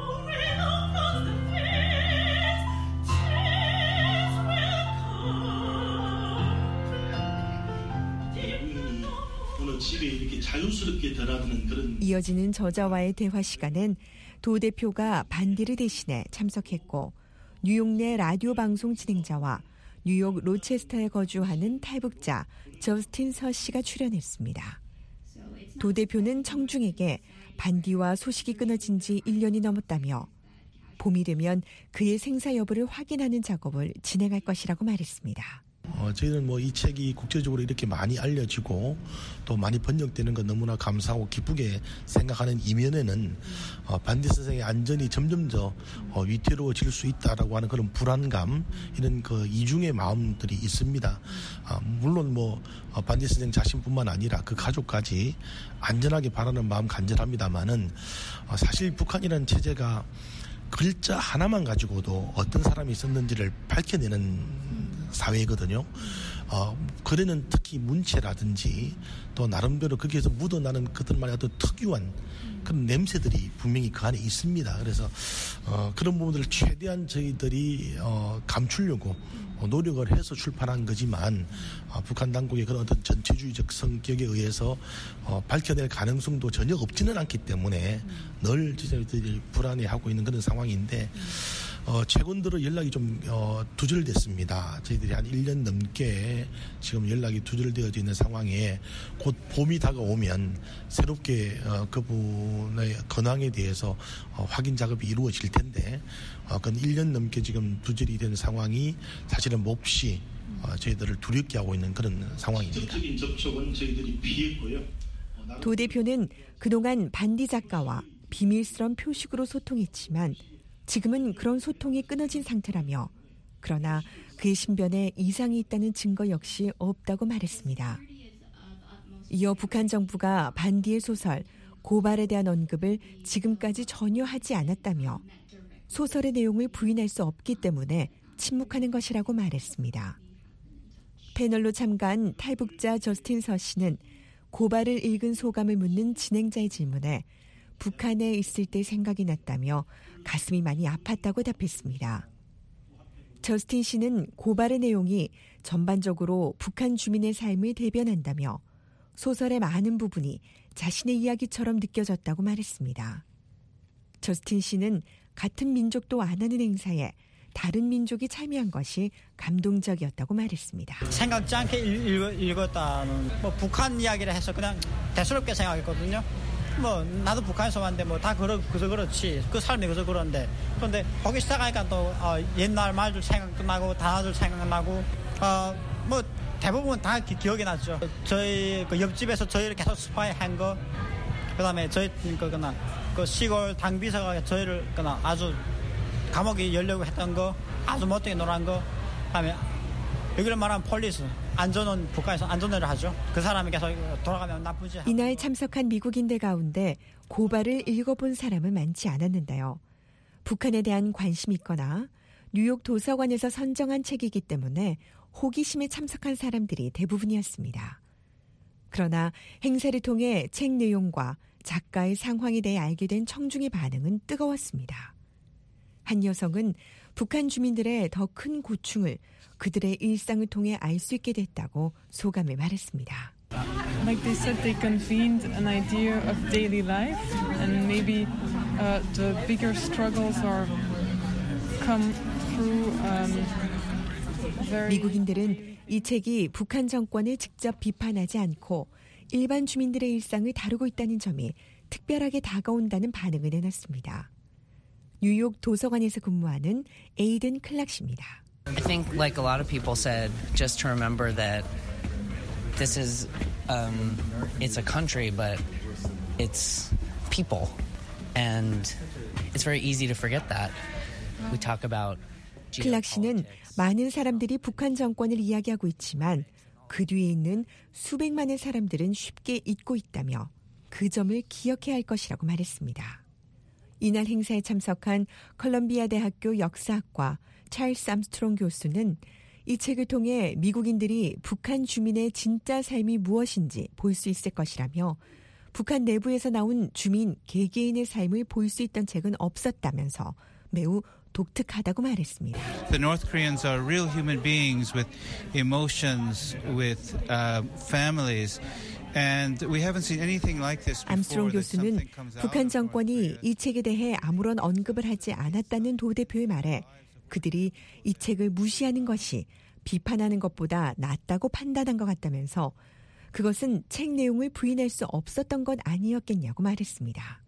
집에 이렇게 자연스럽게 들어가는 그런. 이어지는 저자와의 대화 시간은 도 대표가 반디를 대신해 참석했고 뉴욕 내 라디오 방송 진행자와 뉴욕 로체스터에 거주하는 탈북자 저스틴 서 씨가 출연했습니다. 도 대표는 청중에게 반디와 소식이 끊어진 지 일 년이 넘었다며 봄이 되면 그의 생사 여부를 확인하는 작업을 진행할 것이라고 말했습니다. 어, 저희는 뭐 이 책이 국제적으로 이렇게 많이 알려지고 또 많이 번역되는 건 너무나 감사하고 기쁘게 생각하는 이면에는 어, 반디 선생의 안전이 점점 더 어, 위태로워질 수 있다라고 하는 그런 불안감, 이런 그 이중의 마음들이 있습니다. 어, 물론 뭐 어, 반디 선생 자신뿐만 아니라 그 가족까지 안전하게 바라는 마음 간절합니다만은 어, 사실 북한이라는 체제가 글자 하나만 가지고도 어떤 사람이 썼는지를 밝혀내는 사회거든요. 어, 글에는 특히 문체라든지 또 나름대로 거기에서 묻어나는 그들만의 어떤 특유한 그런 냄새들이 분명히 그 안에 있습니다. 그래서 어, 그런 부분들을 최대한 저희들이 어, 감추려고 어, 노력을 해서 출판한 거지만 어, 북한 당국의 그런 어떤 전체주의적 성격에 의해서 어, 밝혀낼 가능성도 전혀 없지는 않기 때문에 늘 저희들이 불안해하고 있는 그런 상황인데 어, 최근 들어 연락이 좀, 어, 두절됐습니다. 저희들이 한 일 년 넘게 지금 연락이 두절되어져 있는 상황에 곧 봄이 다가오면 새롭게, 어, 그분의 근황에 대해서, 어, 확인 작업이 이루어질 텐데, 어, 그 일 년 넘게 지금 두절이 된 상황이 사실은 몹시, 어, 저희들을 두렵게 하고 있는 그런 상황입니다. 직접적인 접촉은 저희들이 피했고요. 도 대표는 그동안 반디 작가와 비밀스러운 표식으로 소통했지만 지금은 그런 소통이 끊어진 상태라며 그러나 그의 신변에 이상이 있다는 증거 역시 없다고 말했습니다. 이어 북한 정부가 반디의 소설 고발에 대한 언급을 지금까지 전혀 하지 않았다며 소설의 내용을 부인할 수 없기 때문에 침묵하는 것이라고 말했습니다. 패널로 참가한 탈북자 저스틴 서 씨는 고발을 읽은 소감을 묻는 진행자의 질문에 북한에 있을 때 생각이 났다며 가슴이 많이 아팠다고 답했습니다. 저스틴 씨는 고발의 내용이 전반적으로 북한 주민의 삶을 대변한다며 소설의 많은 부분이 자신의 이야기처럼 느껴졌다고 말했습니다. 저스틴 씨는 같은 민족도 안 하는 행사에 다른 민족이 참여한 것이 감동적이었다고 말했습니다. 생각지 않게 읽, 읽었다는 뭐 북한 이야기를 해서 그냥 대수롭게 생각했거든요. 뭐 나도 북한에서 왔는데 뭐 다 그러 그저 그렇지 그 삶이 그저 그런데 그런데 보기 시작하니까 또 어, 옛날 말들 생각도 나고 단어들 생각나고 어 뭐 대부분 다 기, 기억이 나죠. 저희 그 옆집에서 저희를 계속 스파이 한 거, 그다음에 저희 그거나 그 시골 당비서가 저희를 그나 아주 감옥에 열려고 했던 거, 아주 못되게 놀한 거, 그다음에 여기를 말하면 폴리스 안전은 북한에서 안전을 하죠. 그 사람이 계속 돌아가면 나쁘지. 이날 참석한 미국인들 가운데 고발을 읽어본 사람은 많지 않았는데요. 북한에 대한 관심이 있거나 뉴욕 도서관에서 선정한 책이기 때문에 호기심에 참석한 사람들이 대부분이었습니다. 그러나 행사를 통해 책 내용과 작가의 상황에 대해 알게 된 청중의 반응은 뜨거웠습니다. 한 여성은 북한 주민들의 더 큰 고충을 그들의 일상을 통해 알 수 있게 됐다고 소감을 말했습니다. Like they said, they convened an idea of daily life, and maybe uh, the bigger struggles are come through um, very 미국인들은 이 책이 북한 정권을 직접 비판하지 않고 일반 주민들의 일상을 다루고 있다는 점이 특별하게 다가온다는 반응을 내놨습니다. 뉴욕 도서관에서 근무하는 에이든 클락 씨입니다. I think, like a lot of people said, just to remember that this is, um, it's a country, but it's people. And it's very easy to forget that. We talk about 클락 씨는 많은 사람들이 북한 정권을 이야기하고 있지만 그 뒤에 있는 수백만의 사람들은 쉽게 잊고 있다며 그 점을 기억해야 할 것이라고 말했습니다. 이날 행사에 참석한 컬럼비아 대학교 역사학과 찰스 암스트롱 교수는 이 책을 통해 미국인들이 북한 주민의 진짜 삶이 무엇인지 볼 수 있을 것이라며 북한 내부에서 나온 주민 개개인의 삶을 볼 수 있던 책은 없었다면서 매우 독특하다고 말했습니다. The North Koreans are real human beings with emotions, with uh, families. And we haven't seen anything like this before. 암스트롱 교수는 북한 정권이 이 책에 대해 아무런 언급을 하지 않았다는 도 대표의 말에 그들이 이 책을 무시하는 것이 비판하는 것보다 낫다고 판단한 것 같다면서 그것은 책 내용을 부인할 수 없었던 것 아니었겠냐고 말했습니다.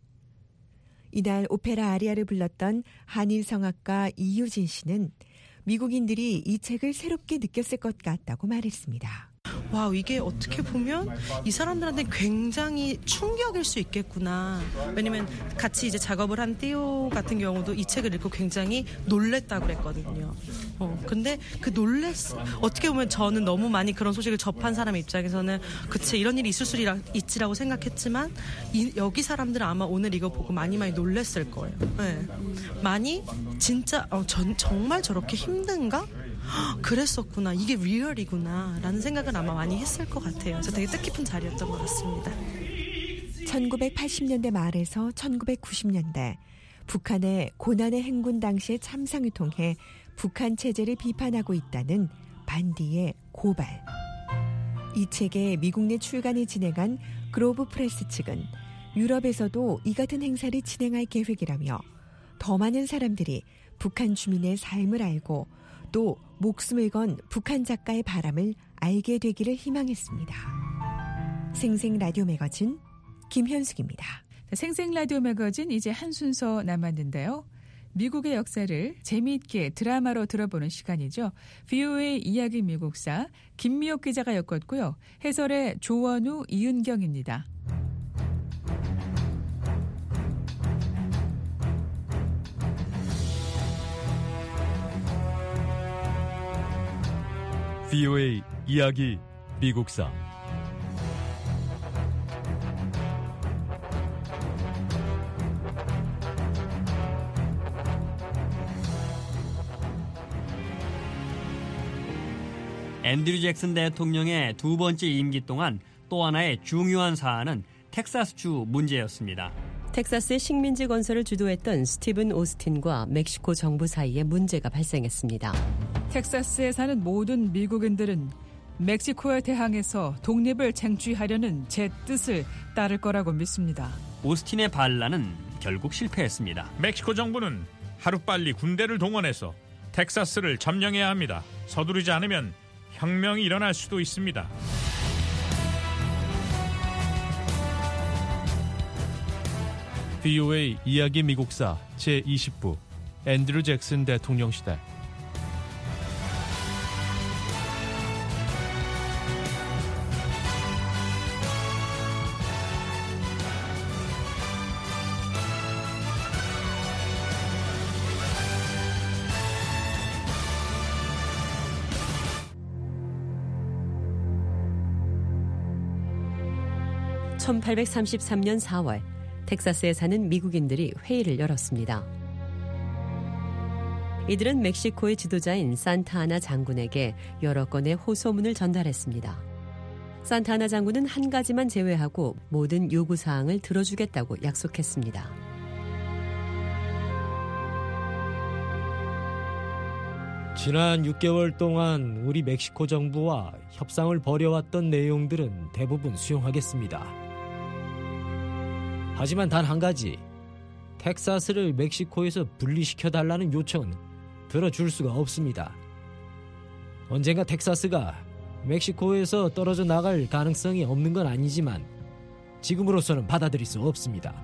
이날 오페라 아리아를 불렀던 한일 성악가 이유진 씨는 미국인들이 이 책을 새롭게 느꼈을 것 같다고 말했습니다. 와우, 이게 어떻게 보면 이 사람들한테 굉장히 충격일 수 있겠구나. 왜냐면 같이 이제 작업을 한 띠오 같은 경우도 이 책을 읽고 굉장히 놀랬다고 그랬거든요. 어, 근데 그 놀랬, 어떻게 보면 저는 너무 많이 그런 소식을 접한 사람 입장에서는 그치, 이런 일이 있을 수 있지라고 생각했지만 이, 여기 사람들은 아마 오늘 이거 보고 많이 많이 놀랬을 거예요. 네. 많이 진짜 어, 전, 정말 저렇게 힘든가? 그랬었구나, 이게 리얼이구나 라는 생각을 아마 많이 했을 것 같아요. 그래서 되게 뜻깊은 자리였던 것 같습니다. 천구백팔십 년대 말에서 천구백구십 년대 북한의 고난의 행군 당시의 참상을 통해 북한 체제를 비판하고 있다는 반디의 고발. 이 책의 미국 내 출간을 진행한 그로브 프레스 측은 유럽에서도 이 같은 행사를 진행할 계획이라며 더 많은 사람들이 북한 주민의 삶을 알고 또 목숨을 건 북한 작가의 바람을 알게 되기를 희망했습니다. 생생 라디오 매거진 김현숙입니다. 생생 라디오 매거진 이제 한 순서 남았는데요. 미국의 역사를 재미있게 드라마로 들어보는 시간이죠. 브이오에이 이야기 미국사 김미옥 기자가 엮었고요. 해설의 조원우, 이은경입니다. 브이오에이 이야기 미국사 앤드류 잭슨 대통령의 두 번째 임기 동안 또 하나의 중요한 사안은 텍사스주 문제였습니다. 텍사스의 식민지 건설을 주도했던 스티븐 오스틴과 멕시코 정부 사이에 문제가 발생했습니다. 텍사스에 사는 모든 미국인들은 멕시코에 대항해서 독립을 쟁취하려는 제 뜻을 따를 거라고 믿습니다. 오스틴의 반란은 결국 실패했습니다. 멕시코 정부는 하루빨리 군대를 동원해서 텍사스를 점령해야 합니다. 서두르지 않으면 혁명이 일어날 수도 있습니다. 브이오에이 이야기 미국사 제이십 부 앤드류 잭슨 대통령 시대. 천팔백삼십삼 년 사월 텍사스에 사는 미국인들이 회의를 열었습니다. 이들은 멕시코의 지도자인 산타아나 장군에게 여러 건의 호소문을 전달했습니다. 산타아나 장군은 한 가지만 제외하고 모든 요구사항을 들어주겠다고 약속했습니다. 지난 육 개월 동안 우리 멕시코 정부와 협상을 벌여왔던 내용들은 대부분 수용하겠습니다. 하지만 단 한 가지, 텍사스를 멕시코에서 분리시켜달라는 요청은 들어줄 수가 없습니다. 언젠가 텍사스가 멕시코에서 떨어져 나갈 가능성이 없는 건 아니지만 지금으로서는 받아들일 수 없습니다.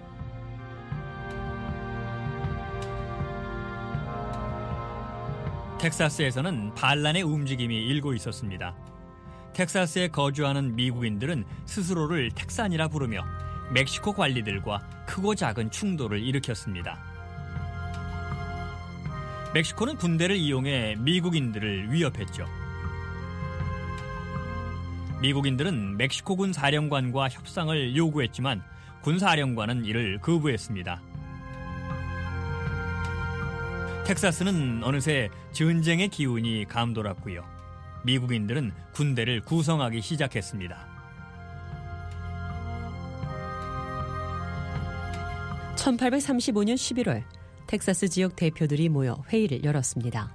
텍사스에서는 반란의 움직임이 일고 있었습니다. 텍사스에 거주하는 미국인들은 스스로를 텍산이라 부르며 멕시코 관리들과 크고 작은 충돌을 일으켰습니다. 멕시코는 군대를 이용해 미국인들을 위협했죠. 미국인들은 멕시코군 사령관과 협상을 요구했지만 군사령관은 이를 거부했습니다. 텍사스는 어느새 전쟁의 기운이 감돌았고요. 미국인들은 군대를 구성하기 시작했습니다. 천팔백삼십오년 십일월 텍사스 지역 대표들이 모여 회의를 열었습니다.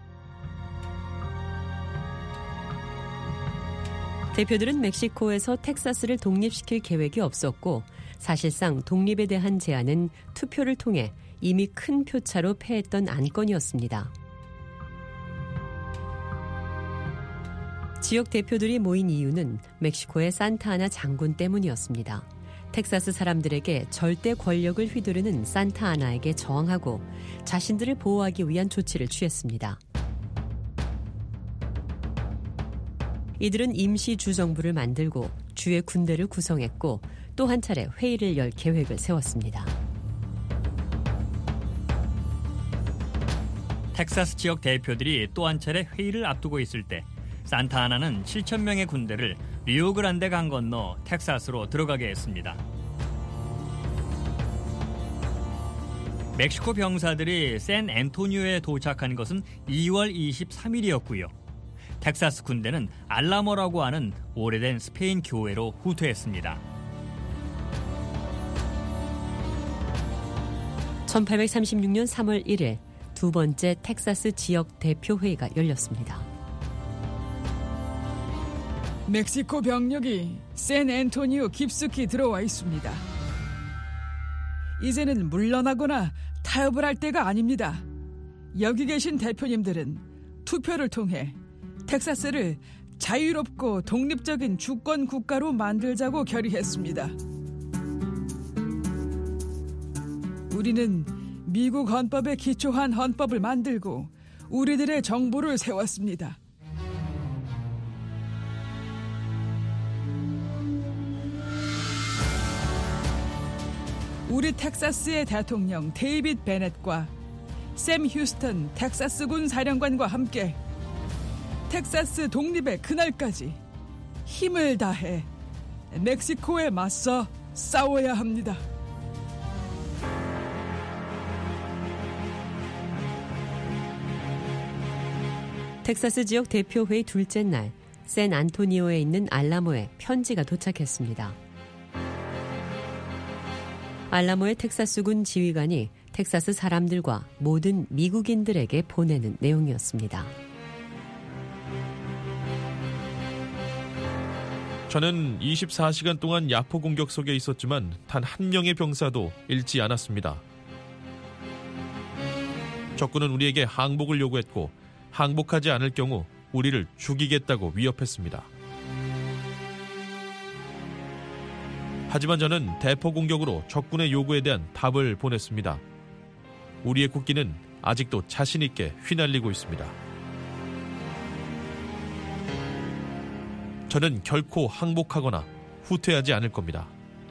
대표들은 멕시코에서 텍사스를 독립시킬 계획이 없었고 사실상 독립에 대한 제안은 투표를 통해 이미 큰 표차로 패했던 안건이었습니다. 지역 대표들이 모인 이유는 멕시코의 산타아나 장군 때문이었습니다. 텍사스 사람들에게 절대 권력을 휘두르는 산타아나에게 저항하고 자신들을 보호하기 위한 조치를 취했습니다. 이들은 임시 주정부를 만들고 주의 군대를 구성했고 또 한 차례 회의를 열 계획을 세웠습니다. 텍사스 지역 대표들이 또 한 차례 회의를 앞두고 있을 때 산타아나는 칠천 명의 군대를 리오그란데 강 건너 텍사스로 들어가게 했습니다. 멕시코 병사들이 샌 앤토니오에 도착한 것은 이월 이십삼일이었고요. 텍사스 군대는 알라모라고 하는 오래된 스페인 교회로 후퇴했습니다. 천팔백삼십육년 삼월 일일 두 번째 텍사스 지역 대표회의가 열렸습니다. 멕시코 병력이 샌 앤토니오 깊숙이 들어와 있습니다. 이제는 물러나거나 타협을 할 때가 아닙니다. 여기 계신 대표님들은 투표를 통해 텍사스를 자유롭고 독립적인 주권 국가로 만들자고 결의했습니다. 우리는 미국 헌법에 기초한 헌법을 만들고 우리들의 정부를 세웠습니다. 우리 텍사스의 대통령 데이빗 베넷과 샘 휴스턴 텍사스군 사령관과 함께 텍사스 독립의 그날까지 힘을 다해 멕시코에 맞서 싸워야 합니다. 텍사스 지역 대표회의 둘째 날, 샌 안토니오에 있는 알라모에 편지가 도착했습니다. 알라모의 텍사스군 지휘관이 텍사스 사람들과 모든 미국인들에게 보내는 내용이었습니다. 저는 이십사 시간 동안 야포 공격 속에 있었지만 단 한 명의 병사도 잃지 않았습니다. 적군은 우리에게 항복을 요구했고 항복하지 않을 경우 우리를 죽이겠다고 위협했습니다. 하지만 저는 대포 공격으로 적군의 요구에 대한 답을 보냈습니다. 우리의 국기는 아직도 자신 있게 휘날리고 있습니다. 저는 결코 항복하거나 후퇴하지 않을 겁니다.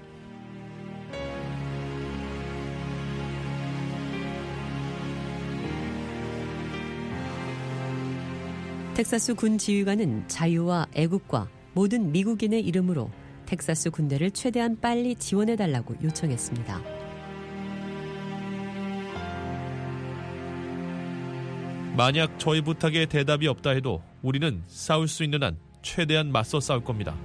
텍사스 군 지휘관은 자유와 애국과 모든 미국인의 이름으로 텍사스 군대를 최대한 빨리 지원해달라고 요청했습니다. 만약 저희 부탁에 대답이 없다 해도 우리는 싸울 수 있는 한 최대한 맞서 싸울 겁니다.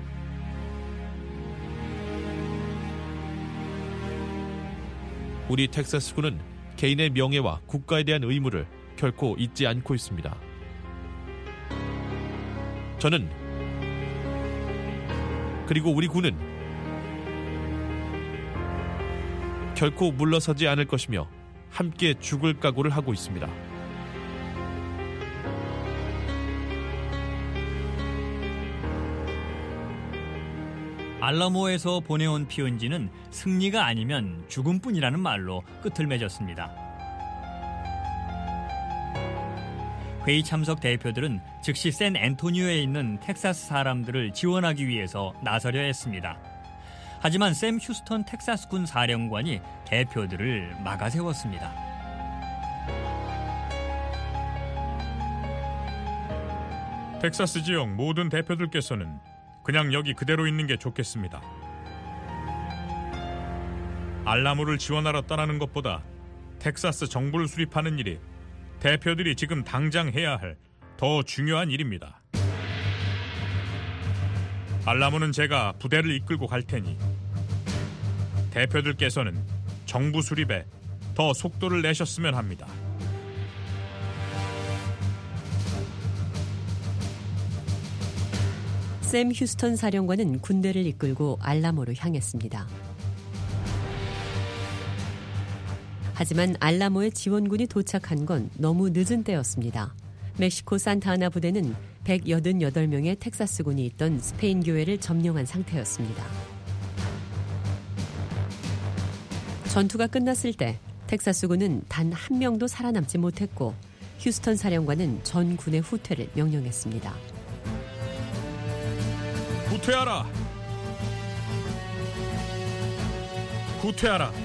우리 텍사스군은 개인의 명예와 국가에 대한 의무를 결코 잊지 않고 있습니다. 저는 그리고 우리 군은 결코 물러서지 않을 것이며 함께 죽을 각오를 하고 있습니다. 알라모에서 보내온 피온지는 승리가 아니면 죽음뿐이라는 말로 끝을 맺었습니다. 회의 참석 대표들은 즉시 샌 앤토니오에 있는 텍사스 사람들을 지원하기 위해서 나서려 했습니다. 하지만 샘 휴스턴 텍사스군 사령관이 대표들을 막아세웠습니다. 텍사스 지역 모든 대표들께서는 그냥 여기 그대로 있는 게 좋겠습니다. 알라모를 지원하러 떠나는 것보다 텍사스 정부를 수립하는 일이 대표들이 지금 당장 해야 할 더 중요한 일입니다. 알라모는 제가 부대를 이끌고 갈 테니 대표들께서는 정부 수립에 더 속도를 내셨으면 합니다. 샘 휴스턴 사령관은 군대를 이끌고 알라모로 향했습니다. 하지만 알라모에 지원군이 도착한 건 너무 늦은 때였습니다. 멕시코 산타하나 부대는 백팔십팔 명의 텍사스군이 있던 스페인 교회를 점령한 상태였습니다. 전투가 끝났을 때 텍사스군은 단 한 명도 살아남지 못했고 휴스턴 사령관은 전 군의 후퇴를 명령했습니다. 후퇴하라! 후퇴하라!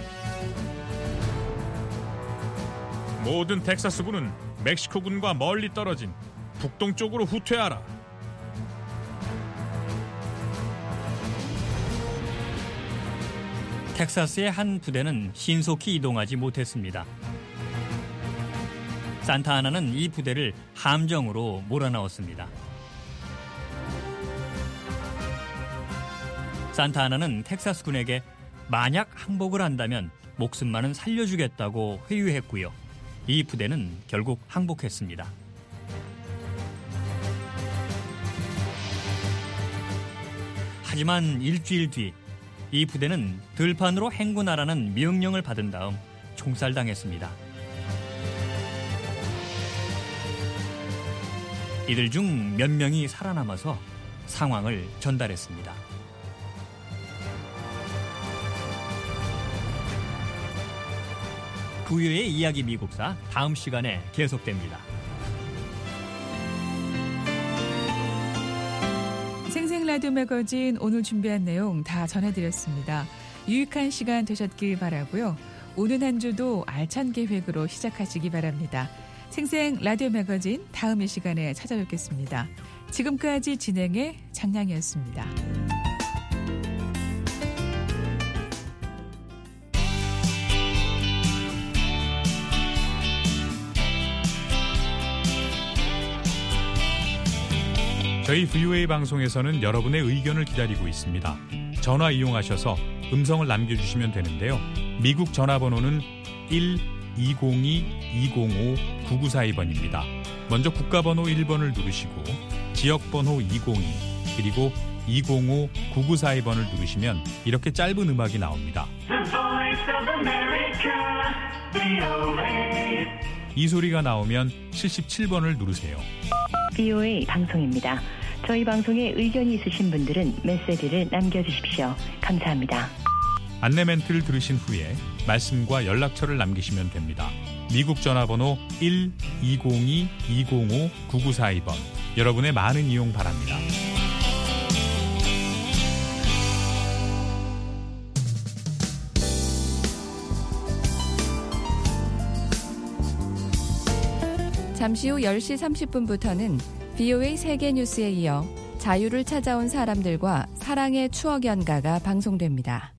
모든 텍사스군은 멕시코군과 멀리 떨어진 북동쪽으로 후퇴하라! 텍사스의 한 부대는 신속히 이동하지 못했습니다. 산타하나는 이 부대를 함정으로 몰아넣었습니다. 산타하나는 텍사스군에게 만약 항복을 한다면 목숨만은 살려주겠다고 회유했고요. 이 부대는 결국 항복했습니다. 하지만 일주일 뒤 이 부대는 들판으로 행군하라는 명령을 받은 다음 총살당했습니다. 이들 중 몇 명이 살아남아서 상황을 전달했습니다. 부유의 이야기 미국사 다음 시간에 계속됩니다. 생생 라디오 매거진 오늘 준비한 내용 다 전해드렸습니다. 유익한 시간 되셨길 바라고요. 오는 한 주도 알찬 계획으로 시작하시기 바랍니다. 생생 라디오 매거진 다음 이 시간에 찾아뵙겠습니다. 지금까지 진행의 장량이었습니다. 저희 브이오에이 방송에서는 여러분의 의견을 기다리고 있습니다. 전화 이용하셔서 음성을 남겨주시면 되는데요. 미국 전화번호는 일 이공이 이공오 구구사이 번입니다. 먼저 국가번호 일 번을 누르시고 지역번호 이공이 그리고 이공오 구구사이 번을 누르시면 이렇게 짧은 음악이 나옵니다. 이 소리가 나오면 칠십칠 번을 누르세요. 브이오에이 방송입니다. 저희 방송에 의견이 있으신 분들은 메시지를 남겨주십시오. 감사합니다. 안내 멘트를 들으신 후에 말씀과 연락처를 남기시면 됩니다. 미국 전화번호 일 이공이 이공오 구구사이 번 여러분의 많은 이용 바랍니다. 잠시 후 열 시 삼십 분부터는 브이오에이 세계뉴스에 이어 자유를 찾아온 사람들과 사랑의 추억 연가가 방송됩니다.